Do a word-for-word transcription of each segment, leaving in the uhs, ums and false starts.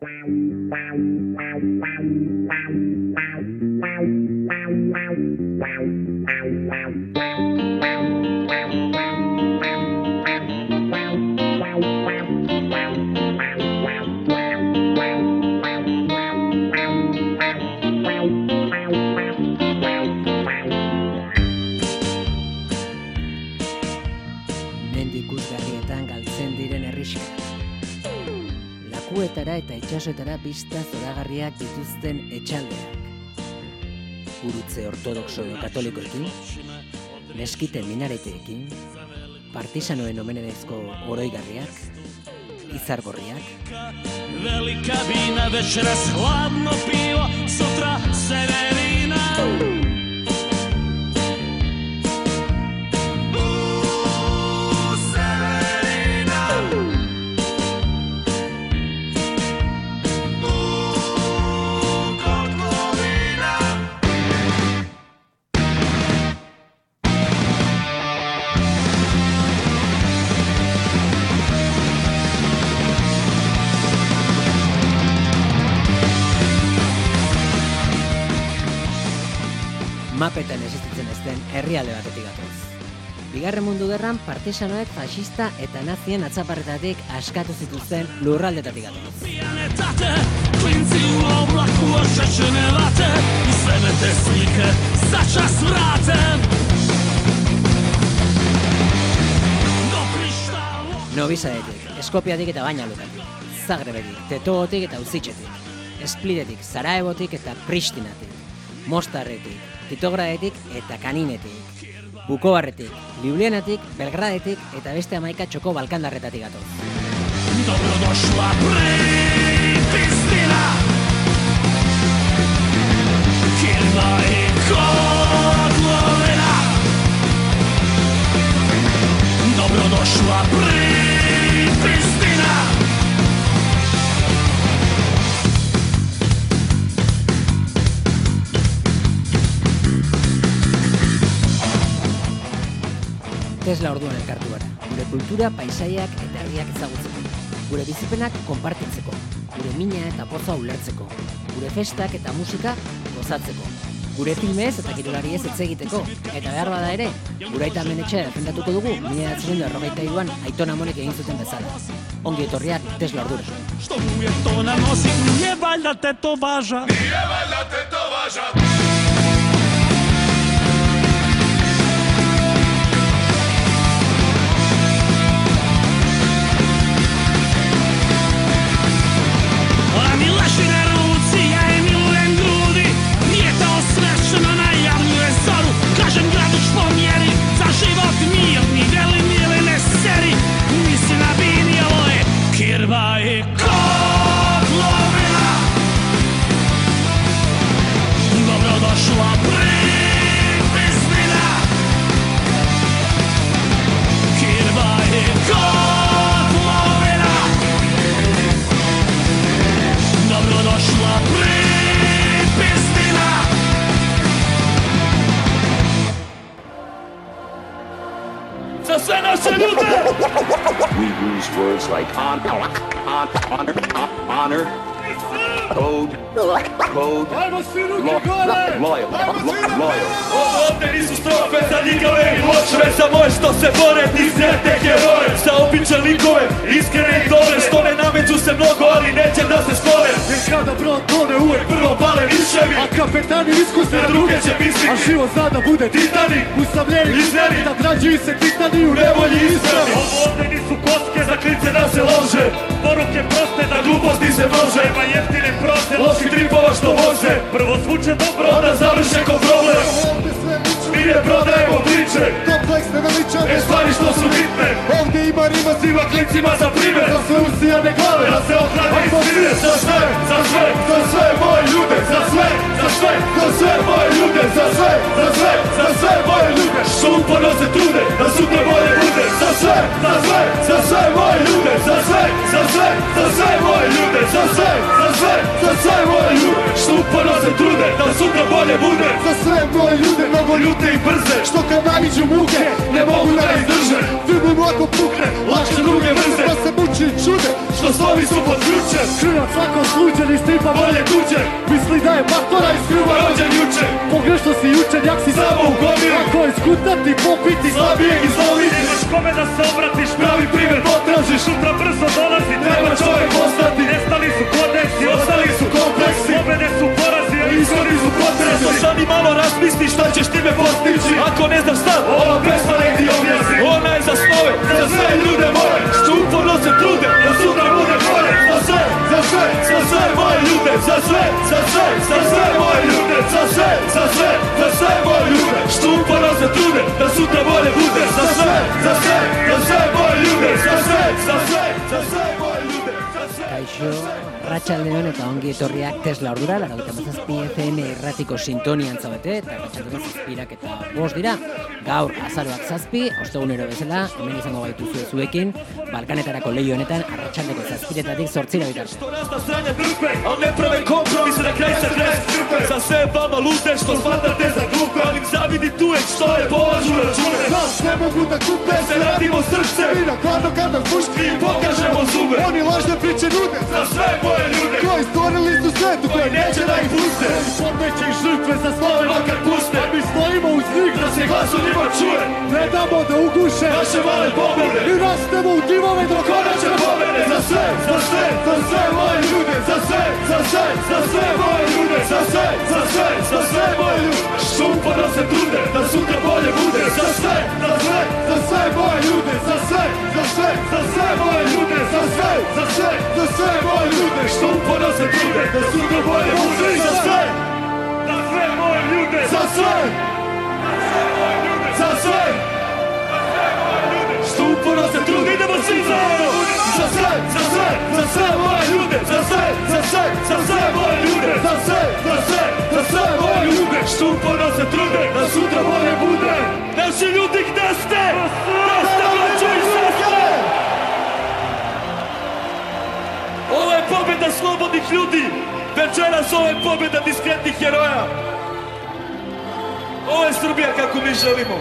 Lakuetara eta itsasoetara pista zoragarriak dituzten etxaldeak. Gurutze ortodoxo edo katolikoekin, meskiten minareteekin, partisanoen omenezko oroigarriak, izargorriak. Velika vina, večeras hladno pivo, sutra Severina. Mapetan existitzen ezten herrialde batetik gatoz. Bigarren mundu gerran partisanoek fascista eta nazien atzaparretatik askatu zituzten lurraldetatik gatoz. Novi Sadetik, Skopjetik eta Bainalukatik, Zagrebetik, Tetogotik eta Uzitxetik, Splitetik, Sarajevotik eta Pristinatik, Mostarretik, Titogradetik eta Kaninetik, Bukobarretik, Liublianatik, Belgradetik eta beste hamaika txoko balkandarretatik gatoz. Dobrodošla Pristina, Kirva i Kotlovina. Dobrodošla Pristina. Tesla orduan elkartu gara, gure kultura, paisaiak eta herriak ezagutzeko, gure bizipenak konpartitzeko, gure mina eta poza ulertzeko, gure festak eta musika gozatzeko, gure filmez eta kirolariez hitz egiteko, eta behar bada ere, gure aita menetxea defendatuko dugu, mila bederatziehun eta berrogeita hiruan Aiton Amonek egin zuten bezala. Ongi etorriak Tesla ordura. Što mu je to na nosi, nije valjda te to važa. Nije valjda te to važa. Leši na ruci, ja je milujem grudi, nije to osvešeno, najavljuje zoru, kažem gradić pomjeri, za život mirni, veli mile ne seri, misli na bini, ovo je Kirva i Kotlovina. Dobrodošla Pristina, Kirva i Kotlovina. Dobrodošla Pristina. Za sve naše ljude! We use words like honor, honor, honor, code, code, loyal, loyal. Ovo ovdje nisu strofe za ljigave i ločeve, samo je što se bore ti sjete heroje. Za obične likove, iskrene i dobre, što ne nameću se mnogo, ali neće da se sklone. Jer kada brod tone uvek prvo pale viševi, a kapetani iskusne na druge će misliti. A život zna da bude Titanik, usamljeni izveri, da trađuju se Titani u nevolji ispravi. Ovo ovdje nisu kocke za klince da se lože, poruke proste da gluposti se množe. Nema jeftine proste, loši tripova što voze, prvo zvuče dobro, onda završe ko problem. Mi ne prodajemo priče, kompleksne veličane, stvari što su bitne. Ovdje ima rima svima klincima za primjer, za sve usijane glave, da se ohrane istine. Za sve, za sve, za sve moje ljude, za sve, za sve, za sve moje ljude, za sve, za sve, za sve moje ljude, što uporno se trude, da sutra bolje bude. Za sve, za sve, za sve moje ljude, za sve, za sve, za sve moje ljude, za sve, za sve, za sve moje ljude, što uporno se trude, da sutra bolje bude. Za sve moje ljude, mnogo ljute i brze, što kad naviđu muke, ne mogu da izdrže. Filmu ako pukne, lakše druge vrze, da se muči čude, što slovi su pod ključem. Krivac svako sluđen iz tipa volje tuđe, misli da je matora iz kljuba rođen juče. Pogrešno si učen, jak si samo u godinu. Ako je skutati, popiti, slabijeg i zloviti. Nemaš kome da se obratiš, pravi primjer potražiš. Sutra brzo dolazi, treba čovjek postati. Nestali su kodeksi, ostali su kompleksi. Pobede su porazi, a ishodi su potresi. Sad i malo razmisli šta ćeš time postići. Ako ne znaš šta, ova pesma nek ti objasni. Ona je za snove, za sve ljude moje, što uporno se trude, da sutra bude bolje. Za sve, za sve, za sve moje ljude. Za sve, za sve, za sve moje ljude. Za sve, za sve, za sve moje ljude, što uporno se trude, da sutra bolje bude. Za sve, za sve, za sve moje ljude. Za sve, za sve, za sve moje ljude. Kaixo, arratsaldeon eta ongi etorriak Tesla ordura, laurogeita hamazazpi F M irratiko sintonian zaudete, eta arratsaldeon zazpirak eta bost dira. Gaur azaroak zazpi, ostegunero bezala, hemen izango gaituzue zuekin, Balkanetarako leio honetan arratsaldeko zazpiretatik zortzira bitarte. Al ne prave kompromise na kraj se kraj. Za sve vama lude što smatrate za glupe, ali zavidi tu uvek što je polažu račune. Nas ne mogu da kupe, se radimo srce. Mi na hladno kada puški i pokažemo zube. Oni lažne priče nude za sve moje ljude, koji stvorili su svetu koji neće da ih puste. Podmeće ih žrtve za slave makar puste. A mi stojimo uz njih da se glas u njima čuje. Ne damo da uguše naše male pobjede i rastemo u divove do konačne pobjede. Za sve, za sve, za sve moje ljude. Za sve, za sve, za sve moje ljude. Za sve, za sve, za sve moje ljude, što uporno se trude da sutra bolje bude. Za sve, za sve, za sve moje ljude. Za sve, za sve, za sve moje ljude. Za sve, za sve, za sve moje ljude, što uporno se trude da sutra bolje bude. Za sve, za sve moje ljude. Za sve, za sve, što uporno se trude. Idemo svi zajedno. Za sve, za sve, za sve moje ljude. Za sve, za sve, za sve moje ljude. Za sve, za sve, za sve moje ljude, što uporno se trude da sutra bolje bude. Naši ljudi, gde ste? Gde ste, braćo i sestre? Ovo je pobjeda slobodnih ljudi. Večeras ovo je pobjeda diskretnih heroja. Ovo je Srbija kako mi želimo.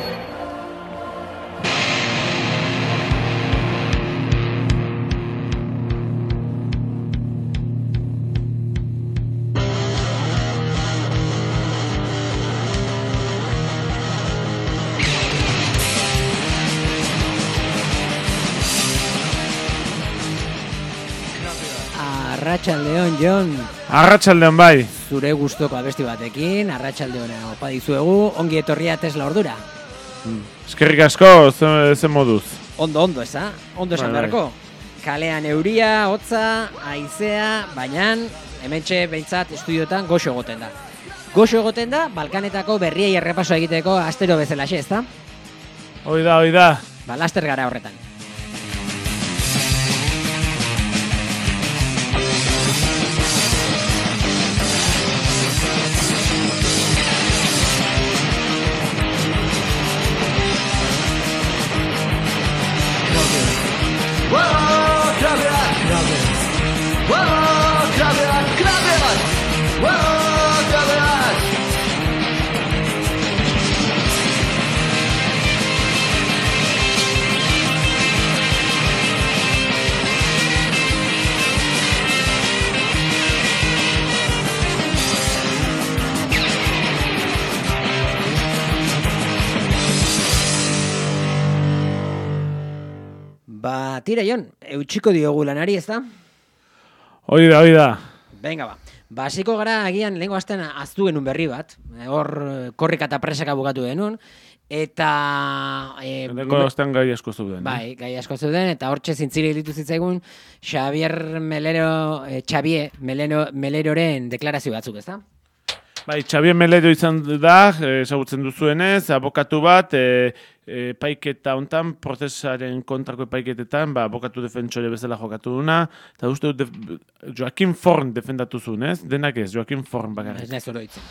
Arratsaldeon, Jon. Arratsaldeon bai. Zure gustoko abesti batekin, arratsaldeona opa dizuegu, ongi etorria Tesla ordura. Mm. Eskerrik asko, ze, ze moduz. Ondo, ondo, eza? Ondo esan bai, beharko. Kalean euria, hotza, haizea, baina hementxe behintzat estudiotan goxo egoten da. Goxo egoten da, Balkanetako berriei errepaso egiteko astero bezalaxe, ezta? Hoi da, hoi da. Ba, laster gara horretan. Ba, tira, Jon, eutxiko diogu lanari, ez da? Hoi da, hoi da. Venga, ba. Basiko gara agian lehenko astean aztu genuen berri bat, hor korrika eta presaka bukatu genuen, eta... E, Lehenko astean gai asko zuten. Bai, gai asko zuten, eta hortxe zintzire ditu zitzaigun Xavier Melero, eh, Xavier Melero, Meleroren deklarazio batzuk, ez da? Bai, Xavier Melero izan da, ezagutzen duzuenez, abokatu bat, e, e, paiketa hontan, prozesaren kontrako paiketetan, ba, abokatu defentsore bezala jokatu duna, eta uste dut, Joaquin Forn defendatu zuen, ez? Denak ez, Joaquin Forn bakarrik. Ez nahi zoroitzen.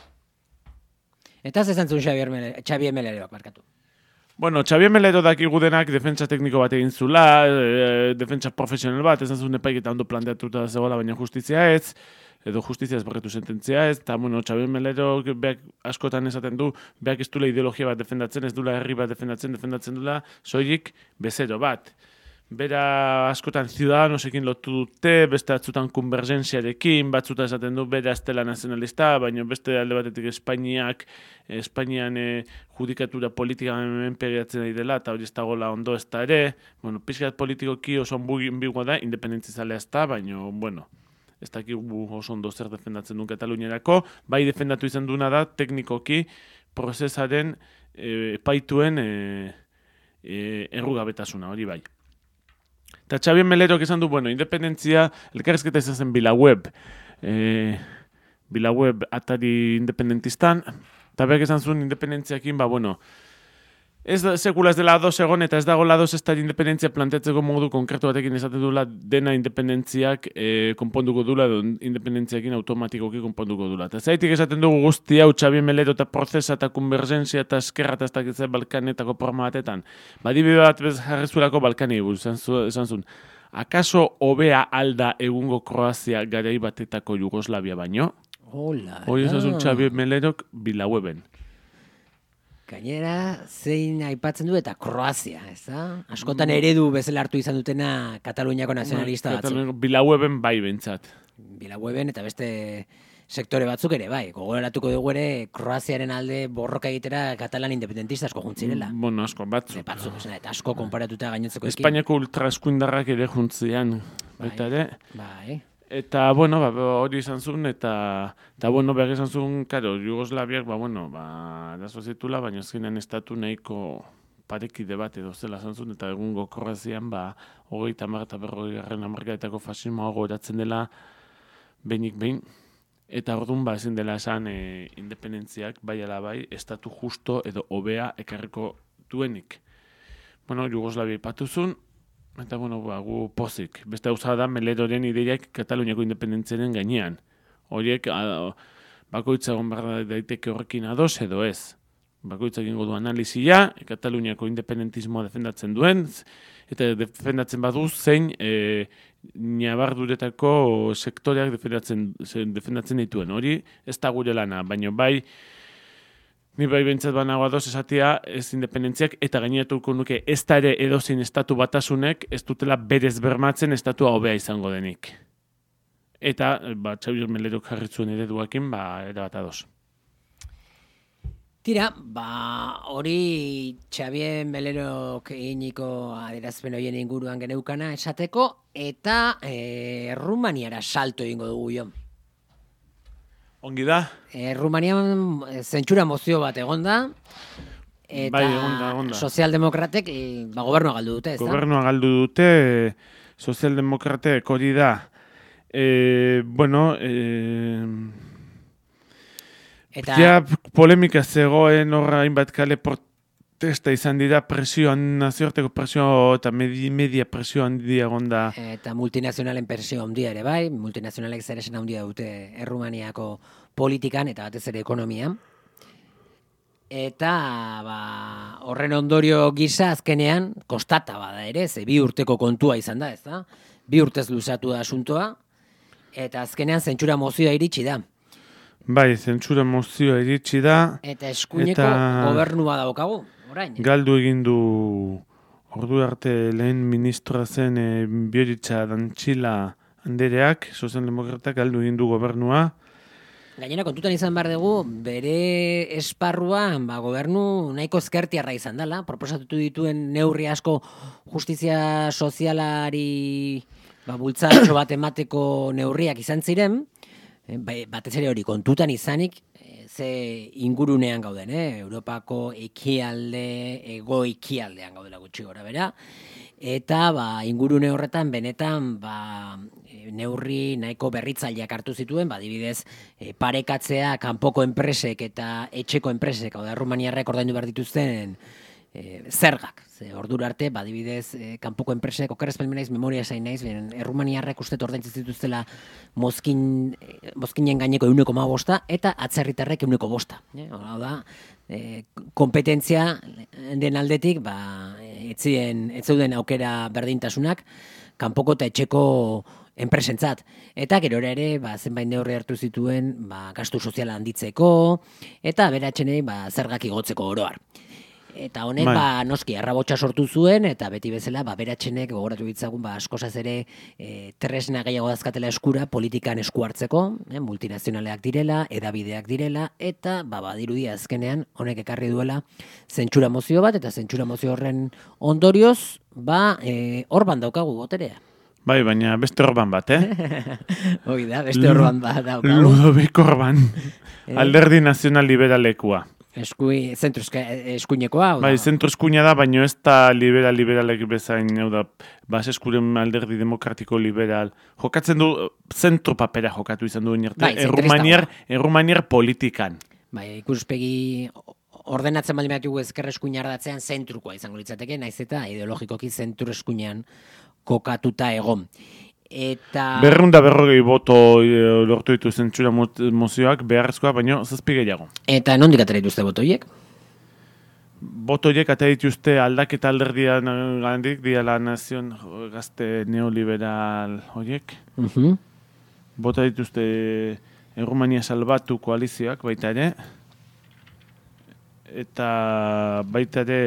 Eta zezan zuen Xavier Melero, Xavier Meleroak markatu. Bueno, Xavier Melero dakigu denak defentsa tekniko bat egin zula, e, defentsa profesional bat, ez zuen epaiketa ondo planteatuta zegoela, baina justizia ez, edo justizia ez barretu sententzia ez, eta, bueno, Xavier Melero beak askotan esaten du, beak ez dula ideologia bat defendatzen, ez dula herri bat defendatzen, defendatzen dula soilik bezero bat. bera askotan Ciudadanosekin lotu dute, beste batzutan konvergentziarekin, batzuta esaten du bera ez dela nazionalista, baina beste alde batetik Espainiak, Espainian e, judikatura politika menpegatzen ari dela, eta hori ez dagoela ondo ez da ere, bueno, pixkat politikoki oso onbigoa da, independentzizalea ez da, baina, bueno, ez dakigu oso ondo zer defendatzen duen Kataluniarako, bai defendatu izan duena da, teknikoki, prozesaren e, epaituen e, e, errugabetasuna, hori bai. Eta Xabier Melerok esan du, bueno, independentzia, elkarrizketa izan zen Bilaweb, e, Bilaweb atari independentistan, eta behar esan zuen independentziakin, ba, bueno, ez da, sekula ez dela ados egon, eta ez dago ados ez da independentzia planteatzeko modu konkretu batekin esaten dula dena independentziak e, konponduko dula, edo independentziakin automatikoki konponduko dula. Eta zaitik esaten dugu guzti hau Xabier Melero eta prozesa eta konvergentzia eta eskerra eta ez dakitzea Balkanetako programa batetan. Badibide bat bez jarrezulako Balkanei buruz, esan zuen. Akaso hobea alda egungo Kroazia garai batetako Jugoslavia baino? Hola. Hoi esan zuen Xabier Melerok Bilaweben. Gainera, zein aipatzen du eta Kroazia, ez da? Askotan eredu bezala hartu izan dutena Kataluniako nazionalista batzuk. Bilaweben bai bentsat. Bilaweben eta beste sektore batzuk ere, bai. Gogoratuko dugu ere Kroaziaren alde borroka egitera Katalan independentista asko juntzirela. Bueno, asko batzuk. Batzuk, eta asko konparatuta gainotzeko ekin. Espainiako ultraeskuindarrak ere juntzian, baita ere. Bai. Eta, bueno, ba, hori izan zuen, eta, eta bueno, behar izan zuen, karo, Jugoslaviak, ba, bueno, ba, arazo zitula, baina azkenean estatu nahiko parekide bat edo zela izan zuen, eta egungo Kroazian, ba, hogeita hamar eta berrogei garren hamarkadetako fasismoa gogoratzen dela behinik behin, eta orduan, ba, ezin dela esan e, independentziak, bai ala bai, estatu justo edo hobea ekarriko duenik. Bueno, Jugoslavia ipatu zuen, eta, bueno, ba, gu pozik. Beste gauza da, Meleroren ideiak Kataluniako independentziaren gainean. Horiek, bakoitza egon behar daiteke horrekin ados edo ez. Bakoitza egingo du analizia, Kataluniako independentismoa defendatzen duen, eta defendatzen badu zein e, nabarduretako sektoreak defendatzen, defendatzen dituen. Hori ez da gure lana, baina bai, ni bai bentsat banago ados esatia ez independentziak eta gaineratuko nuke ez da ere edozein estatu batasunek ez dutela berez bermatzen estatua hobea izango denik. Eta, ba, Xabier Melerok jarri zuen ereduakin, ba, era bat ados. Tira, ba, hori Xabier Melerok eginiko adierazpen horien inguruan geneukana esateko, eta e, Errumaniara salto egingo dugu jo. Ongi da? E, Rumanian zentsura mozio bat egonda, eta bai, egonda, egonda. Sozialdemokratek e, ba, gobernua galdu dute, ez da? Gobernua galdu dute, sozialdemokratek hori da. E, bueno, e, eta ja polemika zegoen horra hainbat kale protesta izan dira presioan, nazioarteko presio eta media, media presio handia egonda. Eta multinazionalen presio handia ere bai, multinazionalek zer esan handia dute Errumaniako politikan eta batez ere ekonomian. Eta ba, horren ondorio gisa azkenean kostata bada ere, ze bi urteko kontua izan da, ez da? Bi urtez luzatu da asuntoa, eta azkenean zentsura mozioa iritsi da. Bai, zentsura mozioa iritsi da. Eta eskuineko eta gobernua daukagu, orain. Galdu egin du ordu arte lehen ministroa zen e, Bioritza Dantxila andereak, sozialdemokratak galdu egin du gobernua. Gainera kontutan izan behar dugu, bere esparruan ba, gobernu nahiko ezkertiarra izan dela, proposatutu dituen neurri asko justizia sozialari ba, bultzatxo bat emateko neurriak izan ziren, e, batez ere hori kontutan izanik, e, ze ingurunean gauden, eh? Europako ekialde, ego ekialdean gaudela gutxi gora bera, eta ba, ingurune horretan benetan ba, neurri nahiko berritzaileak hartu zituen, ba, adibidez, e, parekatzea kanpoko enpresek eta etxeko enpresek, hau da, Errumaniarrek ordaindu behar dituzten e, zergak. Ze ordura arte, ba, adibidez, e, kanpoko enpresek, okerrezpen naiz, memoria zain naiz, beren Errumaniarrek uste ordaintzen zituztela mozkin, e, mozkinen gaineko euneko ma bosta, eta atzerritarrek euneko bosta. E, hau da, e, kompetentzia den aldetik, ba, etzien, etzeuden aukera berdintasunak, kanpoko eta etxeko enpresentzat. Eta gero ere, ba, zenbait neurri hartu zituen ba, gastu soziala handitzeko, eta beratxenei ba, zergak igotzeko oroar. Eta honek, bai. ba, noski, arrabotsa sortu zuen, eta beti bezala, ba, beratxenek gogoratu ditzagun, ba, askozaz ere e, tresna gehiago dazkatela eskura politikan esku hartzeko, eh, multinazionaleak direla, edabideak direla, eta, ba, badirudi azkenean, honek ekarri duela zentsura mozio bat, eta zentsura mozio horren ondorioz, ba, e, Orban daukagu boterea. Bai, baina beste Orban bat, eh? Hoi da, beste Orban bat daukagu. Ludovic Orban, alderdi nazional liberalekua. Eskui, zentru eskuinekoa. Bai, zentru eskuina da, baina ez da liberal-liberalek bezain, hau da, Baseskuren alderdi demokratiko liberal. Jokatzen du, zentru papera jokatu izan du inerte, bai, errumanier, errumanier politikan. Bai, ikuspegi ordenatzen baldin bat dugu ezker eskuina ardatzean zentrukoa izango litzateke, naiz eta ideologikoki zentru eskuinean kokatuta egon. Eta... Berrunda berrogei boto e, lortu ditu zentsura mozioak beharrezkoa, baino zazpi gehiago. Eta nondik atera dituzte botoiek? Botoiek atera dituzte aldaketa alderdian gandik, diala nazion gazte neoliberal horiek. Uh-huh. Bota dituzte Errumania salbatu koalizioak baita ere. Eta baita ere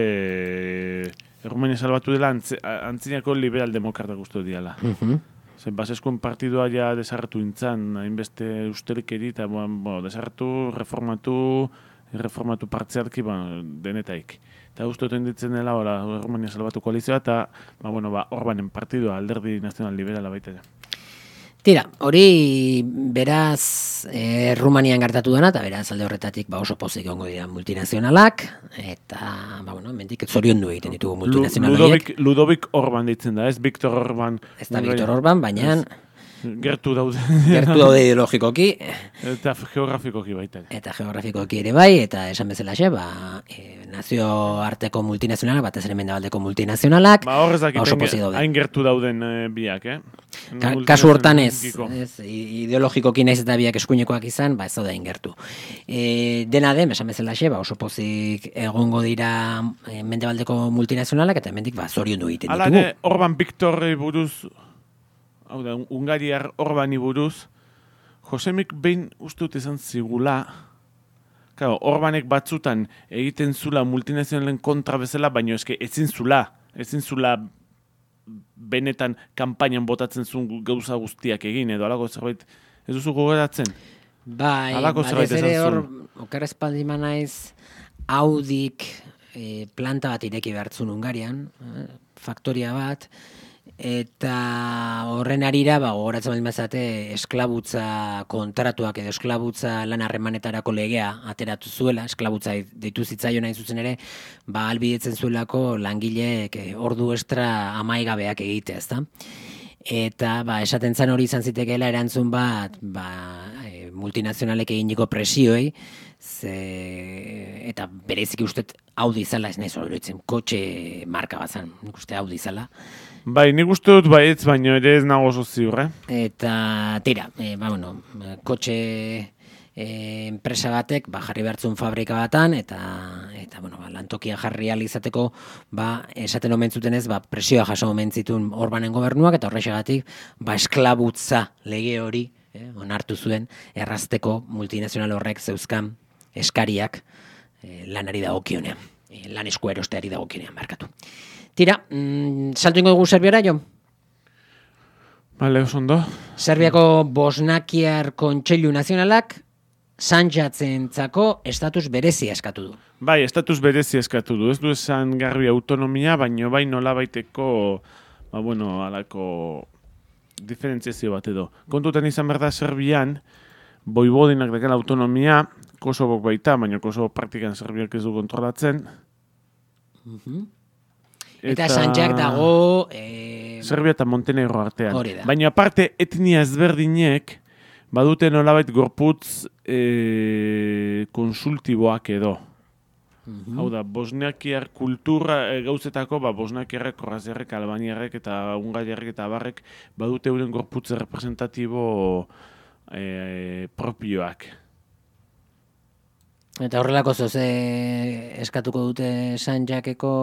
Errumania salbatu dela antz, antzinako liberal demokrata guztu diala. Uh-huh. Zen, Baseskuen partidua ja desarratu intzan, hainbeste usterikeri, eta bueno, desarratu, reformatu, reformatu partziarki, bueno, denetaik. Eta uste duten ditzen dela, Errumania salbatu koalizioa, eta ba, bueno, ba, Orbanen partidua, alderdi nazional liberala baita ere. Tira, hori beraz eh, Rumanian gertatu dena, eta beraz alde horretatik ba, oso pozik ongo dira multinazionalak, eta ba, bueno, mendik zorion du egiten ditugu multinazionalak. Ludovic, Ludovic Orban ditzen da, ez Viktor Orban. Ez da Viktor Orban, baina... Gertu daude. Gertu daude ideologikoki. Eta geografikoki baita. Eta geografikoki ere bai, eta esan bezalaxe, ba, e, nazio arteko multinazionalak, batez ere mendebaldeko multinazionalak. Ba, horrez dakiten hain gertu dauden e, biak, eh? Ka, kasu hortan ez, ez, ideologikoki naiz eta biak eskuinekoak izan, ba ez daude hain gertu. E, dena den, esan bezalaxe, ba, oso pozik egongo dira e, mendebaldeko multinazionalak, eta hemendik ba, zorion du egiten ditugu. Hala, Orban Viktorri buruz, hau da, Ungariar Orbani buruz, Josemik behin ustut izan zigula, claro, Orbanek batzutan egiten zula multinazionalen kontra bezala, baino eske ezin zula, ezin zula benetan kanpainan botatzen zuen gauza guztiak egin, edo alako zerbait, ez duzu gogoratzen? Bai, alako zerbait ere hor, okerrezpaldima naiz, Audik e, planta bat ireki behartzun Ungarian, eh, faktoria bat, eta horren arira, ba, gogoratzen baldin bazate, esklabutza kontratuak edo esklabutza lan harremanetarako legea ateratu zuela, esklabutza deitu zitzaion hain zuzen ere, ba, albidetzen zuelako langileek ordu estra amaigabeak egitea, ezta? Eta, ba, esaten zan hori izan zitekeela erantzun bat, ba, e, multinazionalek eginiko presioei, ze, eta bereziki ustet Audi zala, ez nahi zoroitzen, kotxe marka bat zan, nik uste Audi zala. Bai, nik uste dut baietz, baino ere ez nago oso ziur, eh? Eta, tira, e, ba, bueno, kotxe e, enpresa batek, ba, jarri behartzun fabrika batan, eta, eta bueno, ba, lantokia jarri izateko, ba, esaten omen zuten ez, ba, presioa jaso omen zituen Orbanen gobernuak, eta horrexegatik, ba, esklabutza lege hori, eh, onartu zuen, errazteko multinazional horrek zeuzkan eskariak eh, lanari dagokionean, eh, lan esku erosteari dagokionean, markatu. Tira, mm, saltu ingo dugu Serbiara, jo? Bale, oso ondo. Serbiako Bosnakiar Kontseilu Nazionalak Santxatzentzako estatus berezia eskatu du. Bai, estatus berezia eskatu du. Ez du esan garbi autonomia, baino bai nolabaiteko, ba bueno, alako diferentziazio bat edo. Kontutan izan behar da Serbian, Voivodinak dakela autonomia, Kosovok baita, baina Kosovo praktikan Serbiak ez du kontrolatzen. Uh-huh. Eta, eta Santxak dago... E... Serbia eta Montenegro artean. Hori da. Baina aparte, etnia ezberdinek badute nolabait gorputz e, konsultiboak edo. Uh-huh. Hau da, bosniakiar kultura e, gauzetako, ba, bosniakiarrek, korraziarrek, albaniarrek eta ungariarrek eta abarrek badute euren gorputz representatibo e, propioak. Eta horrelako zoze eskatuko dute Santxakeko...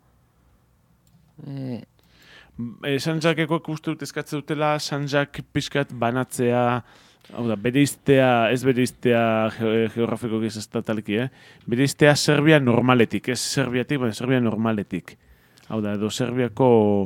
E... E, Santxakeko uste dut eskatzen dutela, Santxak pixkat banatzea Hau da, bereiztea, ez bereiztea geografikoki ez estatalki, eh? Bereiztea Serbia normaletik, ez Serbiatik, baina Serbia normaletik. Hau da, edo Serbiako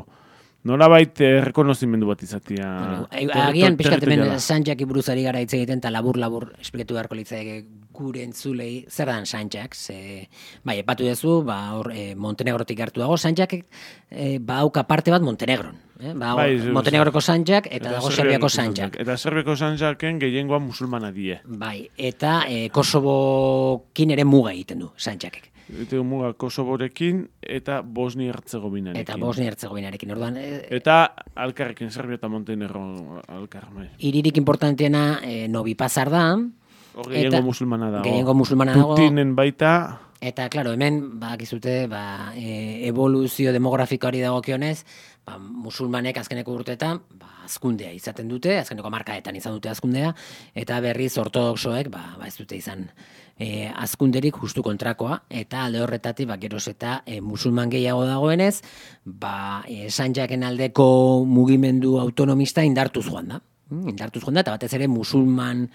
nolabait errekonozimendu bat izatea. Bueno, agian pixkat hemen Sanjaki buruzari gara hitz egiten, eta labur-labur esplikatu beharko litzaike gure entzulei zer dan Sanjak. Bai, epatu duzu, ba, hor, e, Montenegrotik hartu dago, Sanjak e, ba, hauka parte bat Montenegron. Eh? Ba, bai, Montenegroko Sanjak eta, eta dago Serbiako Sanjak. Eta Serbiako Sanjaken gehiengoa musulmana die. Bai, eta e, Kosobokin ere muga egiten du Sanjakek. Eta muga Kosoborekin eta Bosnia-Herzegovinarekin. Eta Bosnia-Herzegovinarekin, orduan. E, eta alkarrekin, Serbia eta Montenegro alkar. Iririk importanteena e, Novi Pazar da. Hor gehiengo musulmana dago. Gehiengo musulmana dago. Putinen baita. Eta, klaro, hemen, bakizute, ba, e, evoluzio demografikoari dagokionez, ba, musulmanek azkeneko urteetan, ba, azkundea izaten dute, azkeneko markaetan izan dute azkundea, eta berriz ortodoxoek, ba, ba ez dute izan e, azkunderik justu kontrakoa, eta alde horretatik, ba, geroz eta e, musulman gehiago dagoenez, ba, e, Sanjaken aldeko mugimendu autonomista indartuz joan da. Indartuz joan da, eta batez ere musulman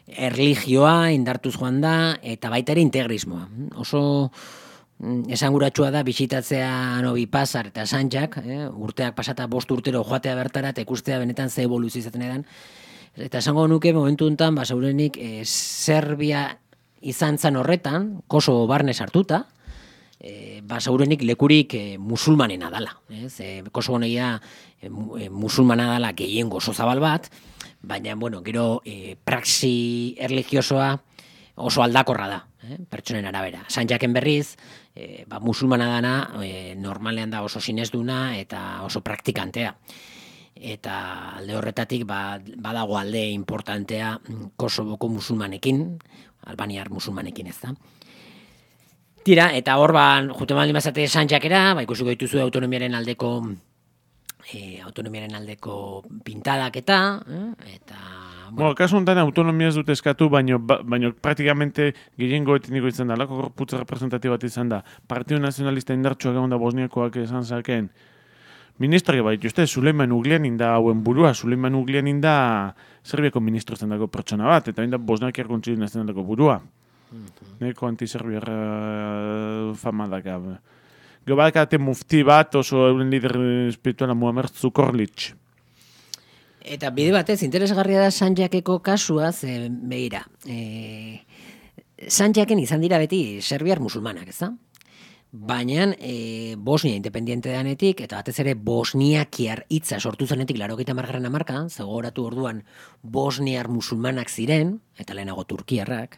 erlijioa indartuz joan da, eta baita ere integrismoa. Oso esanguratsua da bisitatzea Novi Pazar eta Sanjak, eh? urteak pasata bost urtero joatea bertara, eta ikustea benetan ze evoluzio izaten edan. Eta esango nuke momentu honetan, ba, zaurenik, eh, Serbia izan zan horretan, Kosovo barne sartuta, eh, ba, zaurenik lekurik eh, musulmanena dala. Eh? Kosovo negia eh, musulmana dala gehiengo oso zabal bat, baina, bueno, gero e, praxi erligiosoa oso aldakorra da, eh? pertsonen arabera. Sanjaken berriz, e, ba, musulmana dana, e, normalean da oso sinesduna eta oso praktikantea. Eta alde horretatik, ba, badago alde importantea Kosovoko musulmanekin, albaniar musulmanekin ez da. Tira, eta hor, ba, juten baldin bazate Sanjakera, ba, ikusiko dituzu autonomiaren aldeko E, autonomiaren aldeko pintadak eta eh? eta bueno, kasu honetan autonomia ez dute eskatu, baino, ba, baino praktikamente gehiengo etniko izan da, lako gorputza representatibo bat izan da. Partido Nazionalista indartsuak egon da Bosniakoak esan zaken. Ministroak bai, juste, Suleiman Uglianin da hauen burua, Suleiman Uglianin da Serbiako ministro zen dago pertsona bat, eta hain da Bosniakiar Kontsili Nazionaleko burua. Mm-hmm. Neko anti-serbiar uh, fama daka. Gobalkate mufti bat, oso euren lider espirituala Muamer Zukorlic. Eta bide batez, interesgarria da Sanjakeko kasua, ze behira. E, Sanjaken izan dira beti serbiar musulmanak, ez da? Baina e, Bosnia independiente danetik, eta batez ere bosniakiar hitza sortu zanetik laurogeita hamargarren hamarka, zagoratu orduan bosniar musulmanak ziren, eta lehenago turkiarrak,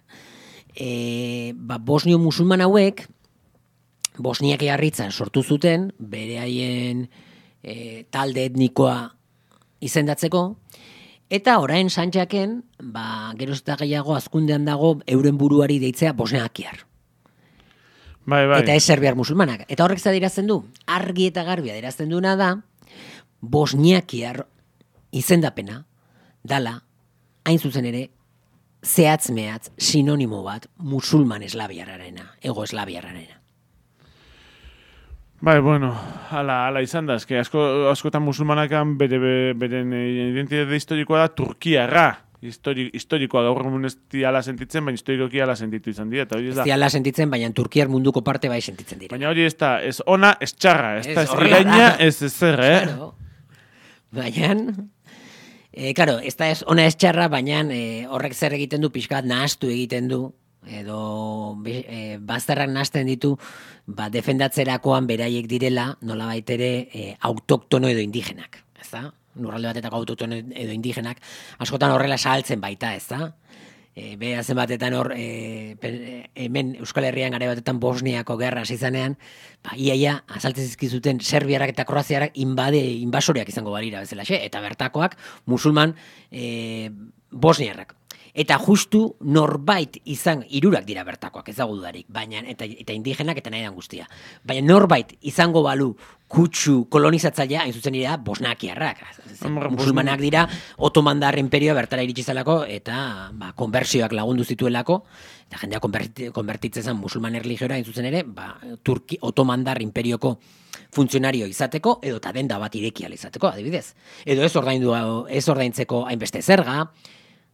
e, ba, bosnio musulman hauek, Bosniak eharritzan sortu zuten, bere haien e, talde etnikoa izendatzeko, eta orain Sanjaken, ba, geroz eta gehiago azkundean dago euren buruari deitzea bosniakiar. Bai, bai. Eta ez serbiar musulmanak. Eta horrek zadirazten du, argi eta garbi adirazten duena da, bosniakiar izendapena dala, hain zuzen ere, zehatz-mehatz sinonimo bat musulman eslabiarrarena, ego eslabiarrarena. Bai, bueno, ala, ala izan da, eske asko, askotan musulmanakan bere, beren identitate historikoa da Turkiarra. Histori, historikoa gaur egun ez diala sentitzen, baina historikoki ala sentitu izan dira. Ez diala sentitzen, baina Turkiar munduko parte bai sentitzen dira. Baina hori ez da, ez ona, ez txarra, ez da, ez iraina, ez zer, eh? Claro. Baina, e, claro, ez da ez ona ez txarra, baina e, horrek zer egiten du, pixkat nahastu egiten du, edo e, bazterrak nahasten ditu, ba, defendatzerakoan beraiek direla, nola baitere e, autoktono edo indigenak, ez da? Lurralde batetako autoktono edo indigenak, askotan horrela sahaltzen baita, ez da? E, Beha zen batetan hor, e, hemen Euskal Herrian gara batetan Bosniako gerra izanean, ba, iaia, azaltzen zizkizuten serbiarak eta kroaziarak inbade, inbasoreak izango balira bezala, xe? Eta bertakoak musulman e, bosniarrak. Eta justu norbait izan, hirurak dira bertakoak, ez dago dudarik, baina, eta, eta indigenak eta nahi dan guztia. Baina norbait izango balu kutsu kolonizatzailea, hain zuzen dira, bosnakiarrak. Musulmanak dira, otomandar imperioa bertara iritsi zelako, eta ba, konbertsioak lagundu zituelako, eta jendea konbertitzen zen musulman erligiora, hain zuzen ere, ba, Turki, otomandar imperioko funtzionario izateko, edo eta denda bat irekial izateko, adibidez. Edo ez ordaindu, ez ordaintzeko hainbeste zerga,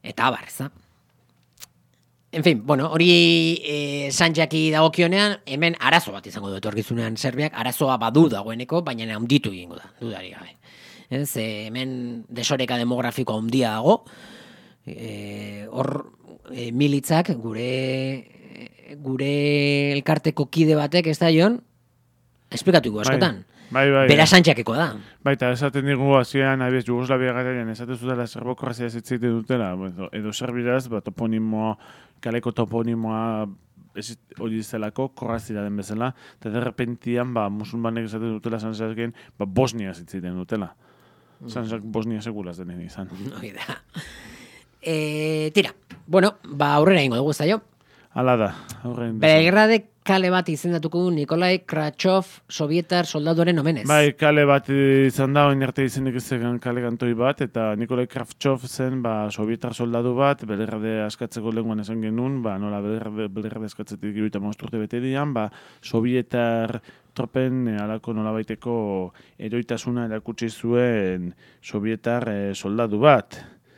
eta abar, ez da. En fin, bueno, hori e, Sanjaki dagokionean, hemen arazo bat izango du etorkizunean Serbiak, arazoa badu dagoeneko, baina handitu egingo da, dudari gabe. Ez, e, hemen desoreka demografiko handia dago, e, hor e, militzak gure gure elkarteko kide batek, ez da, Jon, esplikatuko askotan. Bai, bai, Bera Sanjakeko da. Baita, esaten digu hasieran abiez Jugoslavia garaian esaten zutela serbo-kroazia zitzite dutela, edo serbiraz, ba, toponimoa, kaleko toponimoa ez hori zelako, kroazia den bezala, eta derrepentian, ba, musulmanek esaten dutela Sanjaken, ba, Bosnia zitziten dutela. Sanjak Bosnia segulaz denen izan. Hori da. E, tira, bueno, ba, aurrera ingo dugu, ez da jo? Hala da, aurrein. Belgrade kale bat izendatuko du Nikolai Krachov sovietar soldaduaren omenez. Bai, kale bat izan da, oin arte izenek izan kale kantoi bat, eta Nikolai Krachov zen ba, sovietar soldadu bat, Belgrade askatzeko lenguan esan genuen, ba, nola Belgrade, Belgrade askatzetik giruita mozturte bete dian, ba, sovietar tropen e, alako nola baiteko eroitasuna erakutsi zuen sovietar e, soldadu bat.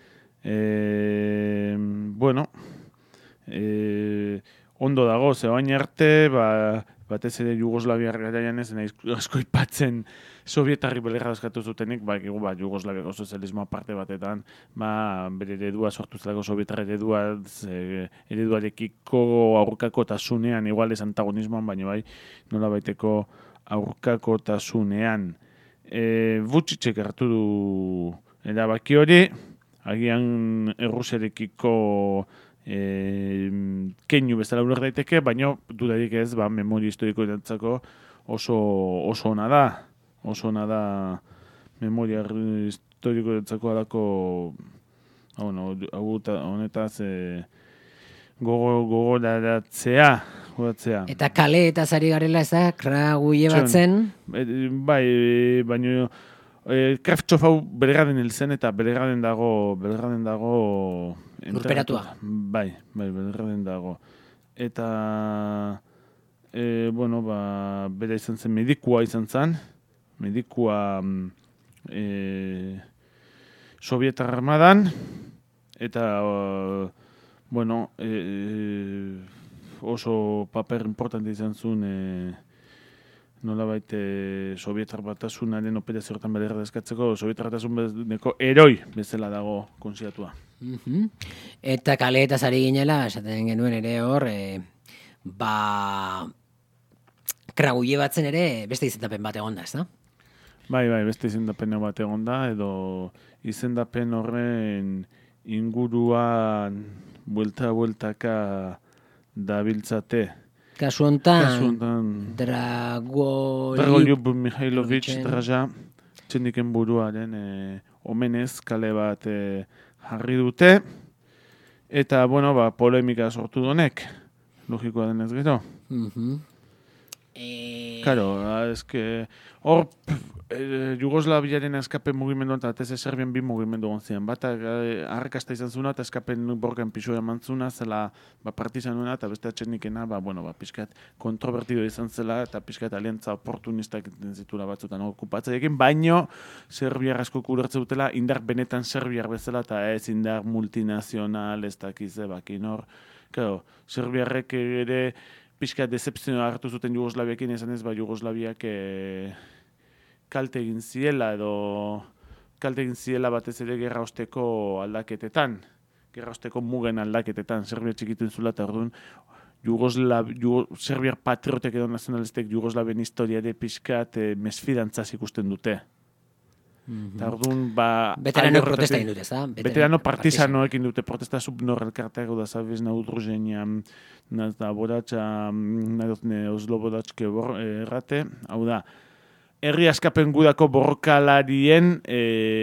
E, bueno, e, ondo dago, ze oain arte, ba, batez ere Jugoslaviar garaian ez, nahi asko ipatzen sovietarri Belgrade askatu zutenik, ba, egu, ba, Jugoslaviako sozialismoa parte batetan, ba, bere eredua sortu zelako sovietar eredua, e, ereduarekiko aurkako tasunean, igual ez antagonismoan, baina bai, nola baiteko aurkako tasunean. E, Vučićek hartu du erabaki hori, agian Errusiarekiko E, keinu bezala uler daiteke, baina dudarik ez, ba, memoria historiko erantzako oso, oso ona da. Oso ona da memoria historiko erantzako alako, bueno, honetaz e, gogo, gogoraratzea. Gogoratzea. Eta kale eta zari garela ez da, kraguie batzen. E, bai, baina e, Krachov hau Belgraden hil zen eta Belgraden dago, Belgraden dago lurperatua. Bai, bai, Belgraden dago. Eta, e, bueno, ba, bera izan zen medikua izan zen, medikua e, Sovietar armadan, eta, uh, bueno, e, oso paper importante izan zuen, e, nolabait e, Sovietar batasunaren operazio hortan Belgrade eskatzeko, Sovietar batasuneko eroi bezala dago konsiatua. Mm-hmm. Eta kale eta zari ginela, esaten genuen ere hor, e, ba, kraguie batzen ere beste izendapen bat egon da, ez da? Bai, bai, beste izendapen bat egon da, edo izendapen horren inguruan buelta-bueltaka dabiltzate. Kasu hontan, Kasu hontan Dragoljub Dragoljub Mihailovic Draja, txendiken buruaren e, omenez kale bat e, jarri dute, eta, bueno, ba, polemika sortu donek, logikoa denez gero. Mm-hmm. E... Claro, eske, hor, e, Jugoslaviaren eskapen mugimendu eta atez Serbian bi mugimendu gontzien. Bata, arrakasta izan zuna eta eskapen borgan pixua eman zuna, zela ba, partizanuna eta beste atxenikena, ba, bueno, ba, pixkat kontrovertido izan zela eta pixkat aliantza oportunistak zitula batzutan okupatzaiekin, baino Serbiar asko kulertze dutela indar benetan Serbiar bezala eta ez indar multinazional, ez dakize, bakin hor. Claro, Serbiarrek ere pixka decepzioa hartu zuten Jugoslaviakin, esan ez, ba, Jugoslaviak e, kalte egin ziela, edo kalte egin ziela batez ere gerra osteko aldaketetan, gerra osteko mugen aldaketetan, Serbia txikitu zula, eta orduan, Jugoslav, Jugo, Serbiar patriotek edo nazionalistek Jugoslavien historiare pixkat e, mesfidantzaz ikusten dute. Mm-hmm. Eta orduan, ba... Veteranoek protesta egin dute, ez da? Veterano partizanoek egin dute protesta subnor elkartego da zabez na udruženja na bodatxa, na Oslo bodatxke errate, hau da, herri askapen gudako borrokalarien e,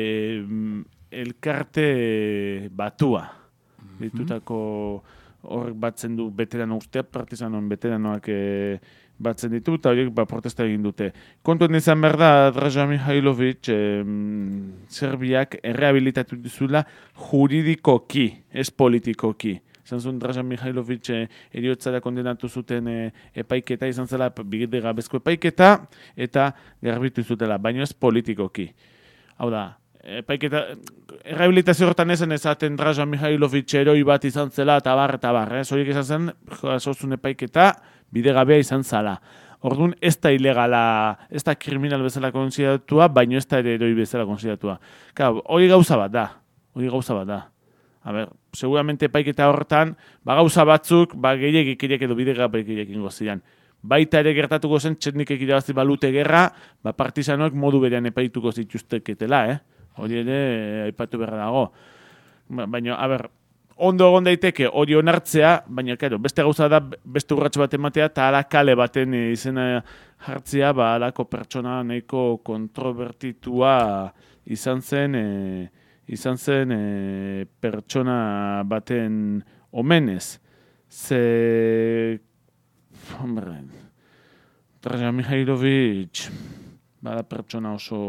elkarte batua. Mm-hmm. Ditutako horrek batzen du veterano ustea, partizanoen veteranoak e, batzen ditu, eta horiek ba, protesta egin dute. Kontuen izan behar da, Draža Mihailovic, eh, Serbiak errehabilitatu dizula juridikoki, ez politikoki. Izan zuen Draža Mihailovic eh, eriotzara kondenatu zuten eh, epaiketa, izan zela bigide gabezko epaiketa, eta garbitu zutela, baino ez politikoki. Hau da, epaiketa, errehabilitazio horretan ezen ezaten Draža Mihailovic eroi bat izan zela, eta bar, eta bar, eh? Zoriek izan zen, jasozun epaiketa, bidegabea izan zala. Orduan, ez da ilegala, ez da kriminal bezala konsideratua, baino ez da ere eroi bezala konsideratua. Claro, hori gauza bat da, hori gauza bat da. A ber, seguramente epaiketa horretan, ba gauza batzuk, ba gehiagik edo bidegabeik ingo ziren. Baita ere gertatuko zen, txetnikek irabazi balute gerra, ba partizanoek modu berean epaituko zituzteketela, eh? Hori ere, aipatu beharra dago. Baina, a ber, ondo egon daiteke hori onartzea, baina, kero, beste gauza da, beste urratx bat ematea, eta ala kale baten izena jartzea, ba, alako pertsona nahiko kontrobertitua izan zen, e, izan zen e, pertsona baten omenez. Ze... Hombre, Draža Mihailovic, bada pertsona oso...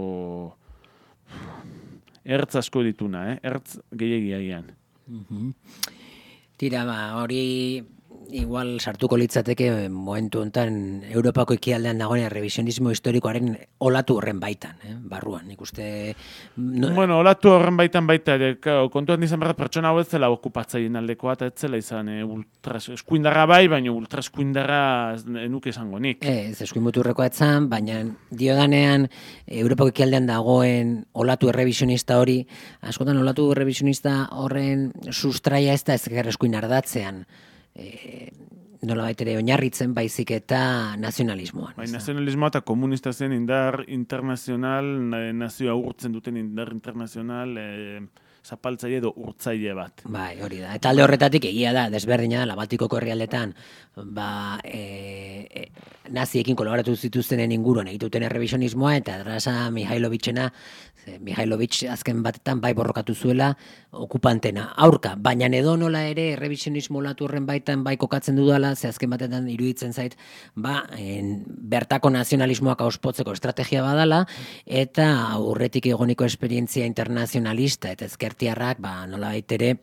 Ertz asko dituna, eh? Ertz gehiagiaian. Mm-hmm. Tira, ba, hori igual sartuko litzateke momentu honetan Europako ekialdean dagoen revisionismo historikoaren olatu horren baitan, eh? Barruan, nik uste... No... Bueno, olatu horren baitan baita, ere, kontuan izan behar pertsona hau ez zela okupatzaien aldekoa, eta ez zela izan eh, ultras, eskuindarra bai, baina ultra eskuindarra enuke izango nik. Ez, eskuin muturrekoa etzan, baina diodanean Europako ekialdean dagoen olatu errevisionista hori, askotan olatu errevisionista horren sustraia ez da ezker eskuin ardatzean, E, nola baitere oinarritzen baizik eta nazionalismoan. Bai, nazionalismoa eta komunista zen indar internazional, nazioa urtzen duten indar internazional, e, zapaltzaile edo urtzaile bat. Bai, hori da. Eta alde horretatik egia da, desberdina da, Baltikoko herrialdetan, ba, e, e, naziekin kolaboratu zituztenen inguruan egituten errevisionismoa, eta Draža Mihailovicena, Mihailovic azken batetan bai borrokatu zuela okupantena aurka, baina edo nola ere errevisionismo olatu horren baitan bai kokatzen dudala, ze azken batetan iruditzen zait, ba, en, bertako nazionalismoak auspotzeko estrategia badala, eta aurretik egoniko esperientzia internazionalista eta ezkertiarrak, ba, nola baitere,